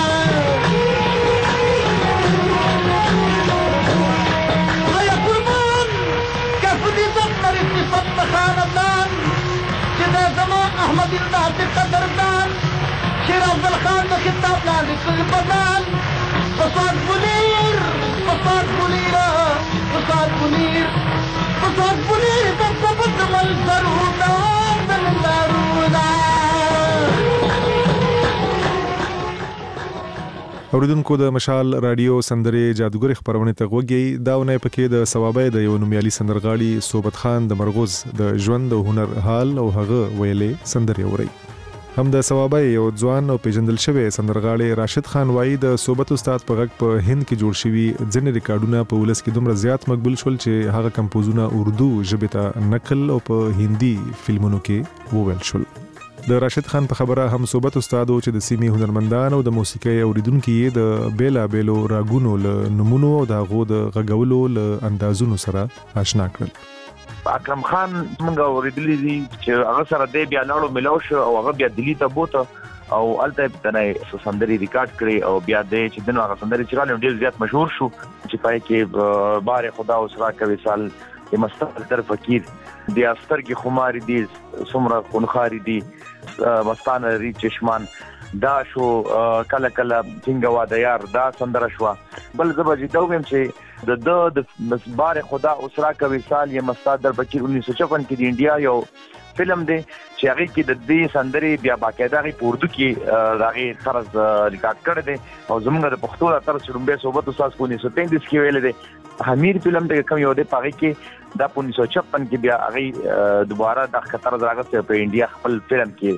آیا قربان کف دې زب لري صفت د خاندان چې دا زما احمد الله د قدردان شیر افضل خان د خطاب لاندې کړي بدل فساد منیر فساد منیره فساد منیر فساد منیر د سبت ملسرونه د نندارونه اوریدونکو د مشال رادیو سندرې جادوګر خبرونه ته غوږی داونه پکې د ثوابای د یو نومیالي سندرغاړي صوبت خان د مرغوز د ژوند او هنر حال او هغه ویلې سندرې اوري هم د ثوابای یو ځوان او پیژندل شوی سندرغاړي راشد خان وایي د صوبت استاد په غږ په هند کې جوړ شوی ځینې ریکارډونه په ولس کې دومره زیات مقبول شول چې هغه کمپوزونه اردو ژبه ته نقل او په هندي فلمونو کې وویل شول د راشد خان په خبره هم صوبت استاد او چې د سیمې هنرمندان او د موسیقي اوریدونکو یې د بیلا بیلو راګونو له نمونو او د غو د غږولو له اندازونو سره آشنا کړل اکرم خان موږ اوریدلی دي چې هغه سره د بیا لاړو ملاو شو او هغه بیا دلی ته بوته او الته دنه سندري ریکارډ کړی او بیا د چې دنه هغه سندري چې راځي ډیر زیات مشهور شو چې پای کې بار خدا اوس را کوي سال د مستقل در فقیر د استر کې خماري دي سمره خونخاري دي مستانه ری چشمان دا شو کله کله څنګه وا د یار دا سندره شو بل زبر چې دویم چې د د بار خدا اوس را کوي سال یې مستاد در فقیر انیس سو چوپن کې د انډیا یو فلم دی چې هغه کې د دې سندري بیا باقاعده غي پوردو کې راغي طرز ریکارډ کړی دی او زموږ د پښتو تر شروع صوبت استاد کو انیس سو پینځه کې ویل دی حمیر فلم د کوم یو دی پاره کې د انیس سو چوپن کې بیا هغه دوباره د خطر راغسته په انډیا خپل فلم کې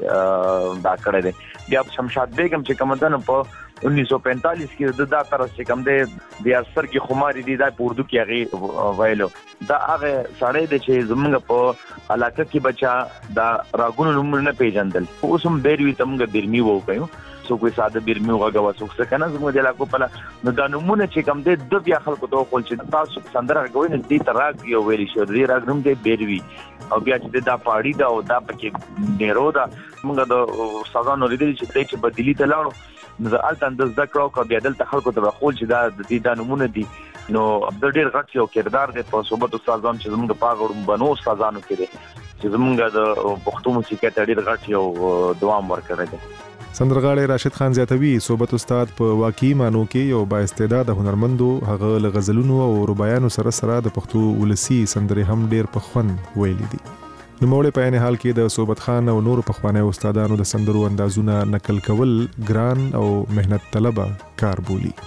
دا کړی دی بیا شمشاد بیگم چې کوم دنه په انیس سو پینتالیس کې د دا طرز چې کوم دی بیا سر کې خماري دی د اردو کې هغه ویلو دا هغه سړی دی چې زموږ په علاقه کې بچا دا راګونو نومونه نه پیژندل اوس هم بیروي تمګه برمي وو کوي سو کوئی ساده برمي وغه وسو څه کنه زموږ د علاقو په نو دا نومونه چې کوم دی د بیا خلکو ته خپل چې تاسو سندره غوي نه دي تر راګ یو ویلی شو دی راګ نوم دی بیروي او بیا چې دا پاړی دا او دا پکې ډیرو دا موږ د سازانو لري چې دای چې بدلی ته لاړو نو الته انداز د کړو کو بیا دلته خلکو ته خپل چې دا د دې د نومونه دي نو عبد ډیر غټ یو کردار دی په صوبت استادان چې زموږ په غوړم بنو استادانو کې دي چې زموږ د پښتو موسیقي ته ډیر غټ یو دوام ورکړی دی سندرغاړي راشد خان زیاتوي صوبت استاد په واقعي مانو کې یو با استعداد هنرمندو هغه ل غزلونو او ربايانو سره سره د پښتو ولسی سندري هم ډیر په خوند ویلي دي نو موږ په عین حال کې د صوبت خان او نور پخوانه استادانو د سندرو اندازونه نقل کول ګران او مهنت طلبه کار بولی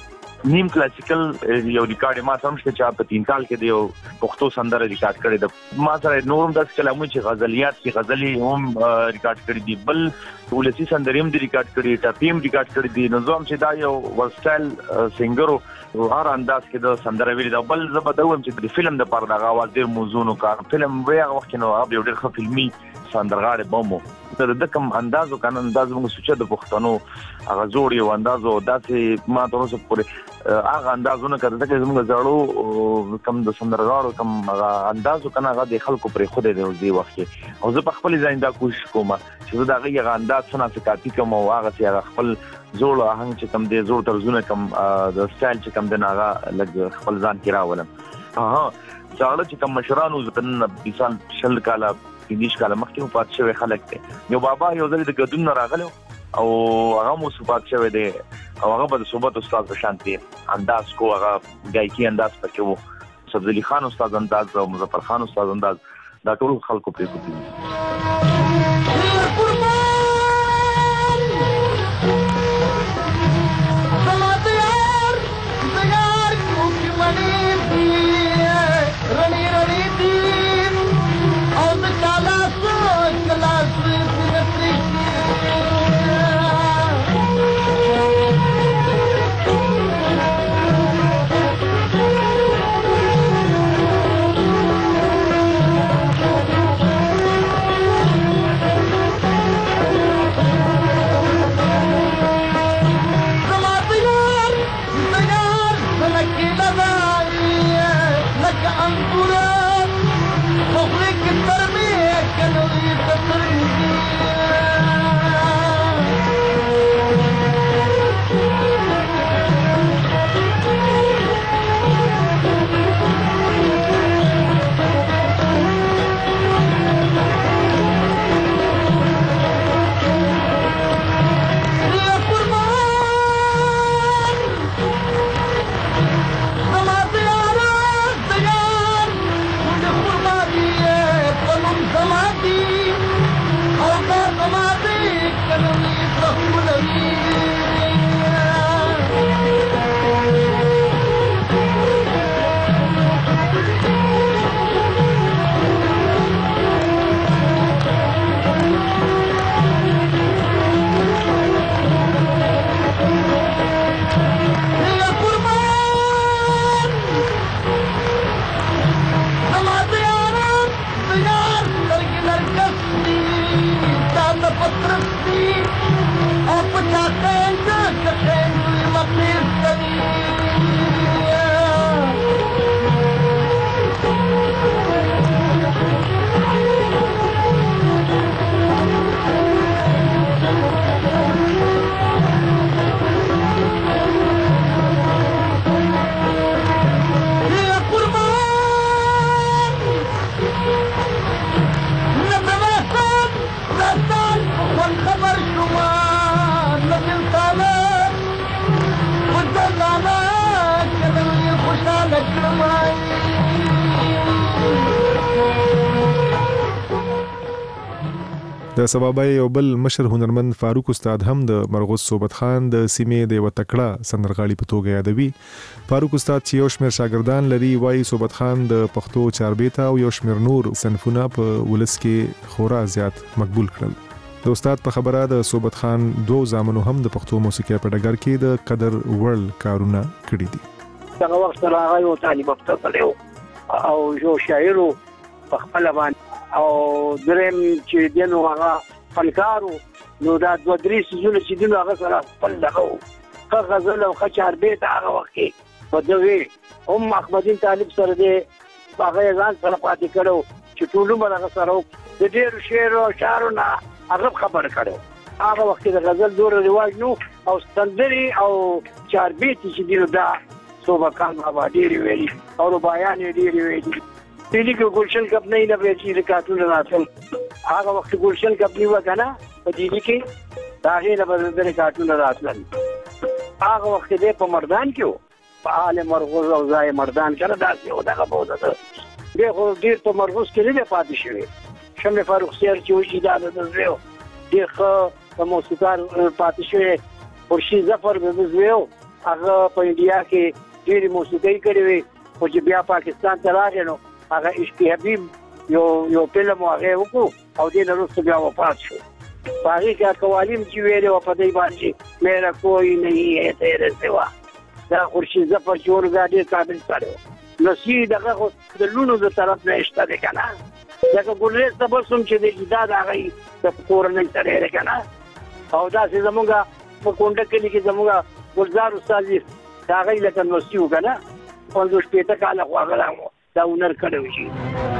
نیم کلاسیکل یو ریکارډ ما سم شته چې په تین کال کې دی یو پښتو سندره ریکارډ کړی د ما سره نورم د کلمو چې غزلیات کې غزلي هم ریکارډ کړی دی بل ولسی سندریم دی ریکارډ کړی ټاپیم ریکارډ کړی دی نظام چې دا یو ورسټایل سنگر هر انداز کې د سندره ویل دا بل زبدوم چې د فلم د پر دغه आवाज ډیر موزونو کار فلم ویغه وخت نو اب یو ډیر ښه فلمي سندرغاړي بومو د کوم اندازو کنه انداز موږ سوچ د پښتنو هغه جوړ یو اندازو داسې ما تر اوسه پورې هغه اندازونه کړه چې موږ زړو کم د سندرغاړو کم هغه اندازو کنه هغه د خلکو پر خوده دی د وخت او زه په خپل ځای دا کوشش کوم چې دا هغه انداز څنګه سکاتی کوم او هغه چې خپل زوړ آهنګ چې کم دی زوړ طرزونه کم د سټایل چې کم دی هغه لګ خپل ځان کې راولم ها ځاړه چې کم مشرانو ځکه مثال شل کاله پینځه کاله مخکې په پات شوی خلک دي یو بابا یو ځل د ګدون راغلو او هغه مو صفات شوی دی او هغه په صحبت استاد شانتي انداز کو هغه گایکی انداز پکې وو سبزلی خان استاد انداز او مظفر خان استاد انداز دا ټول خلکو په کوي د سبابای یو بل مشر هنرمند فاروق استاد هم د مرغوز صوبت خان د سیمې د وتکړه سندرغاړي په توګه یادوي. فاروق استاد چې یو شمېر شاګردان لري وایي صوبت خان د پښتو چاربیته او یو شمېر نور صنفونه په ولس کې خورا زیات مقبول کړل. د استاد په خبره د صوبت خان دوه زامنو هم د پښتو موسیقي په ډګر کې د قدر وړ کارونه کړي دي. هغه وخت راغی او طالب افته او یو شاعر په خپل باندې او درم چې دینو هغه فنکارو نو دا دوه درې سيزونه چې دینو هغه سره خپل دغه ښه غزل او ښه چاربیت هغه وخت کې په دوی هم احمدین طالب سره دی هغه ځان سره پاتې کړو چې ټول عمر هغه سره د ډېر شعر او شعر نه هغه خبر کړو هغه وخت د غزل دور رواج نو او سندري او چاربیت چې دینو دا صوبکان بابا ډېر ویلي او بیان ډېر ویلي دلی کې ګلشن کپ نه نه ویچې ریکارډونه راتل هغه وخت ګلشن کپ نیو کنه په دلی کې دا هغه نه بدل ریکارډونه راتل هغه وخت دې په مردان کې په عالم مرغوز او ځای مردان کړه داسې او دغه بوده دې خو ډیر په مرغوز کې نه پاتې شوی شمه فاروق سیر چې وشي دا د زیو دغه په موسیقار پاتې شوی ورشي ظفر به زیو هغه په انډیا کې ډېری موسیقي کړې وي او چې بیا پاکستان ته راغی نو هغه عشق حبیب یو یو فلم هغه وکړو او دې وروسته بیا وفات شو. هغه کې قوالیم چې ویلې او په دې باندې میرا کوئی نہیں ہے تیرے سوا دا خورشید ظفر جوړ غاډي قابل سره نو سی دغه د لونو د طرف نه اشته ده کنه دغه ګلریز ته بسوم چې د جداد هغه د کورنۍ سره ده کنه او دا چې زمونږ په کونډه کې کې زمونږ ګلزار استاد دې هغه لکه نو سیو کنه په دوه شپته کاله خو هغه دا ونر کړو شي.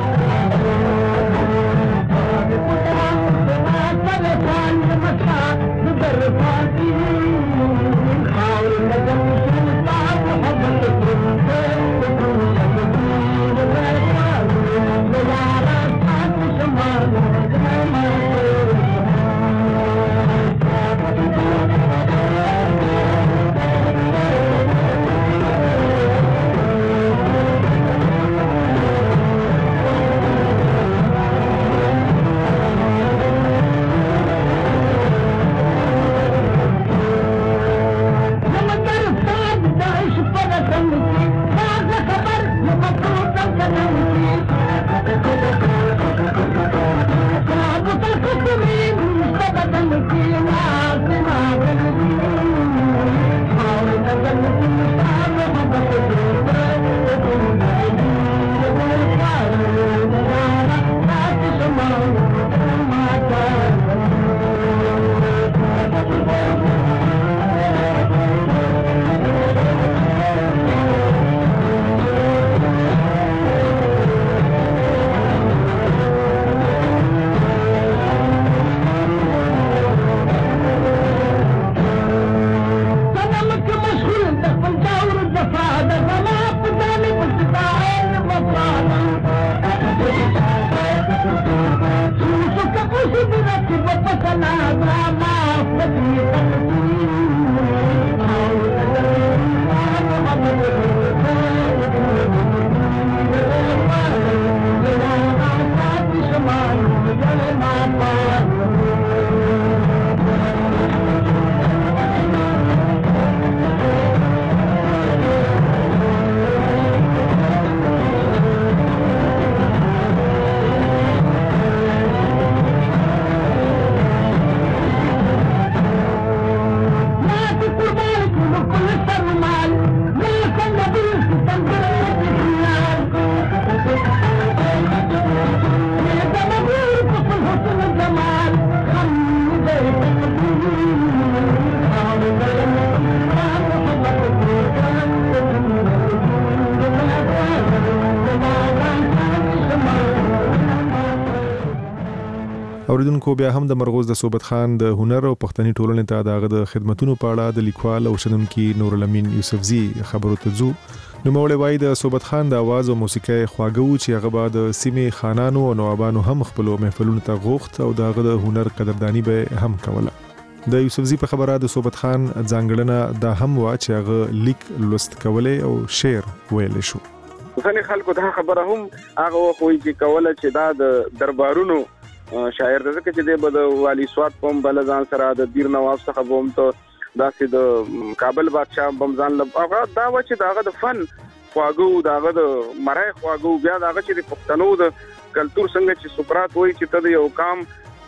اوریدونکو بیا هم د مرغوز د صوبت خان د هنر او پښتني ټولنې ته دغه د خدماتونو په اړه د لیکوال او شنونکي نور الامین یوسفزي خبرو ته ځو. نو مولوی وای د صوبت خان د आवाज او موسیقي خواږه چې هغه بعد سیمې خانانو او نوابانو هم خپل محفلونو ته غوښت او دغه د هنر قدردانی به هم کوله. د یوسفزي په خبره د صوبت خان ځانګړنه دا هم وا چې هغه لیک لوست کوله او شعر ویل شو. ځنې خلکو دا خبره هم هغه خو چې کوله چې دا د دربارونو شاعر د ځکه چې د والی سواد په بلځان سره د دیر نواب څخه بوم ته داسې د کابل بادشاہ بمزان لب هغه دا و چې داغه د فن خواږو داغه د مرای خواږو بیا داغه چې د پښتنو د کلچر څنګه چې سپرات وای چې ته یو کام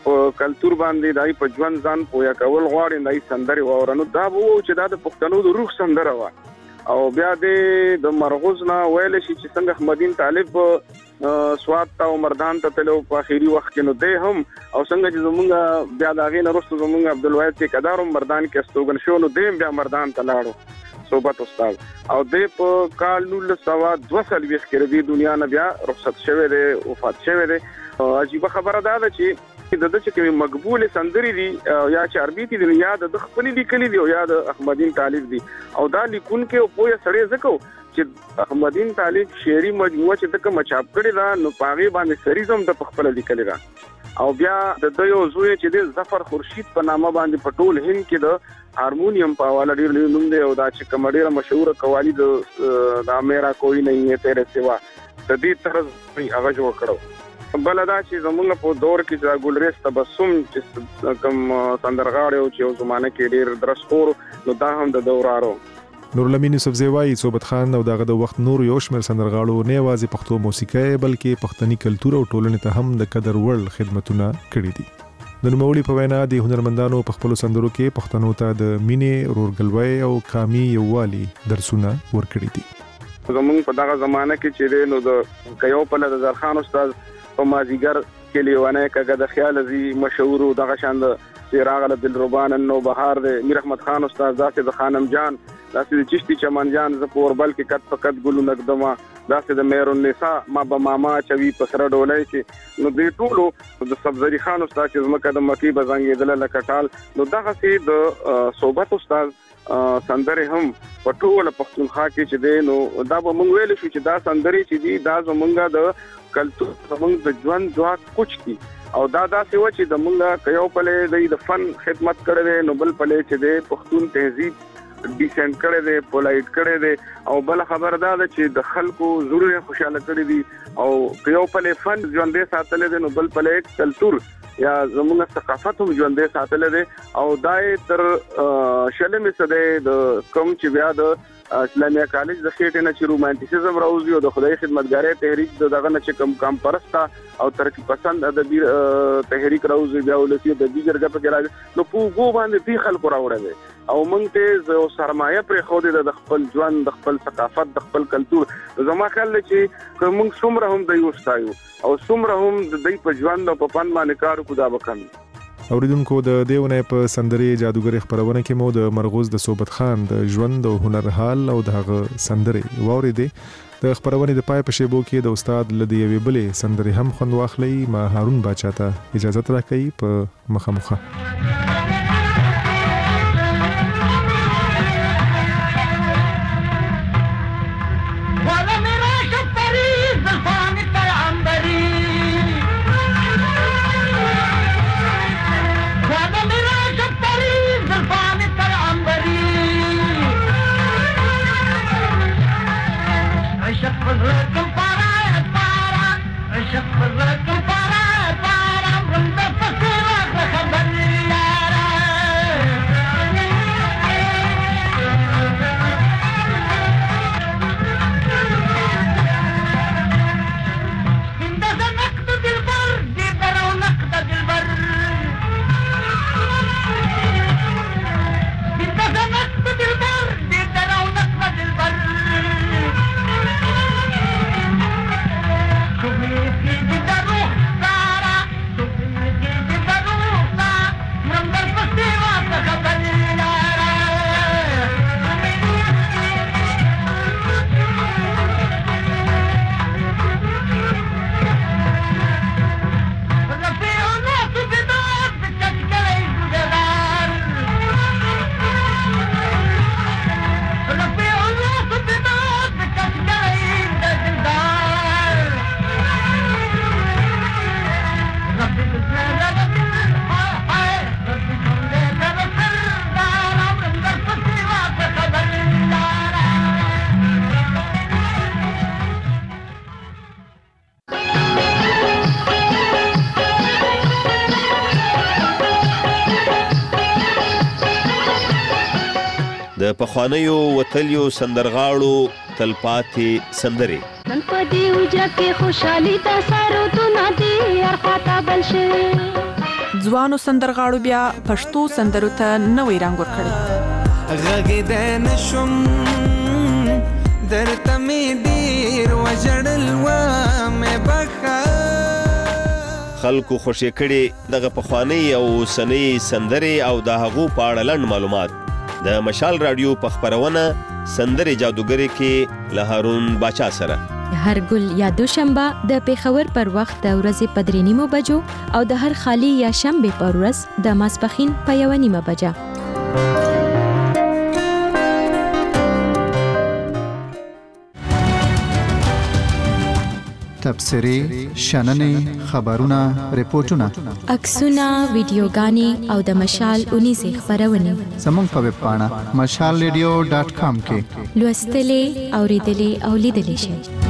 کلچر باندې دای په ژوند ځان پویا کول غواړي دای سندري ورنو دا وو چې دا د پښتنو د روح سندره و او بیا د مرغوز نه ویل شي چې څنګه احمدین طالب سواد تا مردان ته تلو په اخیری وخت کې نو ده هم او څنګه چې زمونږ بیا دا غي نه رسو زمونږ عبدالواحد کې قدارو مردان کې استوګن شو نو دیم بیا مردان ته لاړو صوبت استاد او د په کال نول سوا دوه سال ویخ کې د دنیا نه بیا رخصت شوه دی وفات شوه دی. عجیب خبره ده چې د دې چې مقبول سندري دي یا چې عربي دي یا د خپل لیکلي دي او یا د احمدین طالب دي او دا لیکون کې او پوهه سړی زکو چې احمدین طالب شعري مجموعه چې تک مچاپ کړی دا نو پاغي باندې سریزم د خپل لیکلي دا او بیا د دوی زوی چې د ظفر خورشید په نامه باندې پټول هند کې د هارمونیم په حواله ډیر نوم دی او دا چې کوم ډیره مشهور قوالی د دا میرا کوئی نہیں ہے تیرے سوا د دې طرز هغه جوړ کړو. بلدا چې زمونږ په دور کې د ګلریز تبسم چې کوم سندرغاړي او چې زمانه کې ډیر درس خور نو دا هم د دورارو نور لمین یوسف زیوای صوبت خان او دغه د وخت نور یو شمېر سندرغاړو نه یوازې پښتو موسیقي بلکې پښتني کلتور او ټولنې ته هم د قدر وړ خدمتونه کړي دي. د نوموړي په وینا د هنرمندانو په خپل سندرو کې پښتنو ته د مینې، رورګلوۍ او قامي یووالي درسونه ورکړي دي. زمونږ په دغه زمانہ کې چې نو د کيو په لږ زرخان استاد په مازیګر کې لیوانه کګه د خیال زی مشهور دغه شاند چراغ دلربان نو بهار د میر احمد خان استاد ذات د خانم جان داسې د چشتي چمن جان ز پوربل کې کټ پکټ ګلو نقدما داسې د مېرون نساء ما به ماما چوي په سره ډولای چې نو د ټولو د سبزري خان استاد چې زمکه د مکی بزنګ دل لکټال نو دغه سي د صحبت استاد سندره هم په ټول پښتونخوا کې چې دی نو دا به مونږ ویل شو چې دا سندري چې دی دا زمونږه د کلتور زمونږ د ژوند ځواک کوچ دي او دا دا څه و چې د مونږه کيو پله د فن خدمت کړي نو بل پله چې دی پښتون تهذیب ډیسنټ کړي دی پولایټ کړي دی او بل خبر دا ده چې د خلکو ضروري خوشاله کړي دي او کيو پله فن ژوندې ساتل دي نو بل پله کلتور یا زموږه ثقافت هم ژوندې ساتل دي او دای تر شلمې سده د کوم چې بیا د اسلامي کالج د خېټه نه چې رومانټیسزم راوځي او د خدای خدمتګارۍ تحریک دغه نه چې کم کم پرستا او ترقی پسند ادبي تحریک راوځي بیا ولسی د دې جرګه په راځي نو په وګ باندې دې خلکو راوړل او مونږ ته یو سرمایه پر خو د خپل ژوند د خپل ثقافت د خپل کلتور زما خیال چې کوم څومره هم د یو ستایو او څومره هم د دې په ژوند او په پند باندې کار کو دا وکړي. اوریدونکو د دیونه په سندري جادوګر خبرونه کې مو د مرغوز د صوبت خان د ژوند او هنر حال او دغه سندري واوریدې د خبرونه د پای په شیبو کې د استاد لدی وی بلې سندري هم خوند واخلي. ما هارون باچا ته اجازه راکړي په مخامخه. د پخوانیو وتلیو سندرغاړو تلپاتې سندري نن په دې وجه کې خوشحالي د سارودونه دي ارخواته بل شي ځوانو سندرغاړو بیا پښتو سندرو ته نوې رنګ ورکړی غږېدای نشم درته مې ډېر وژړل ومې بخښه خلکو خوشې کړي دغه پخوانۍ او اوسنۍ سندرې او د هغو په اړه لنډ معلومات د مشال رادیو په خبرونه سندري جادوګری کې له هارون باچا سره هر ګل یا دوشنبه د پیښور پر وخت د ورځې په درې نیمو بجو او د هر خالی یا شنبه پر ورځ د ماسپښین په یو نیمه بجه. تبصري شننې خبرونه ریپورتونه عکسونه ویډیوګانې او د مشال اونیزه خبرونه زموږ په ویب پاڼه مشال ریډیو ډاټ کام کې لوستلې اوریدلې او لیدلې شئ.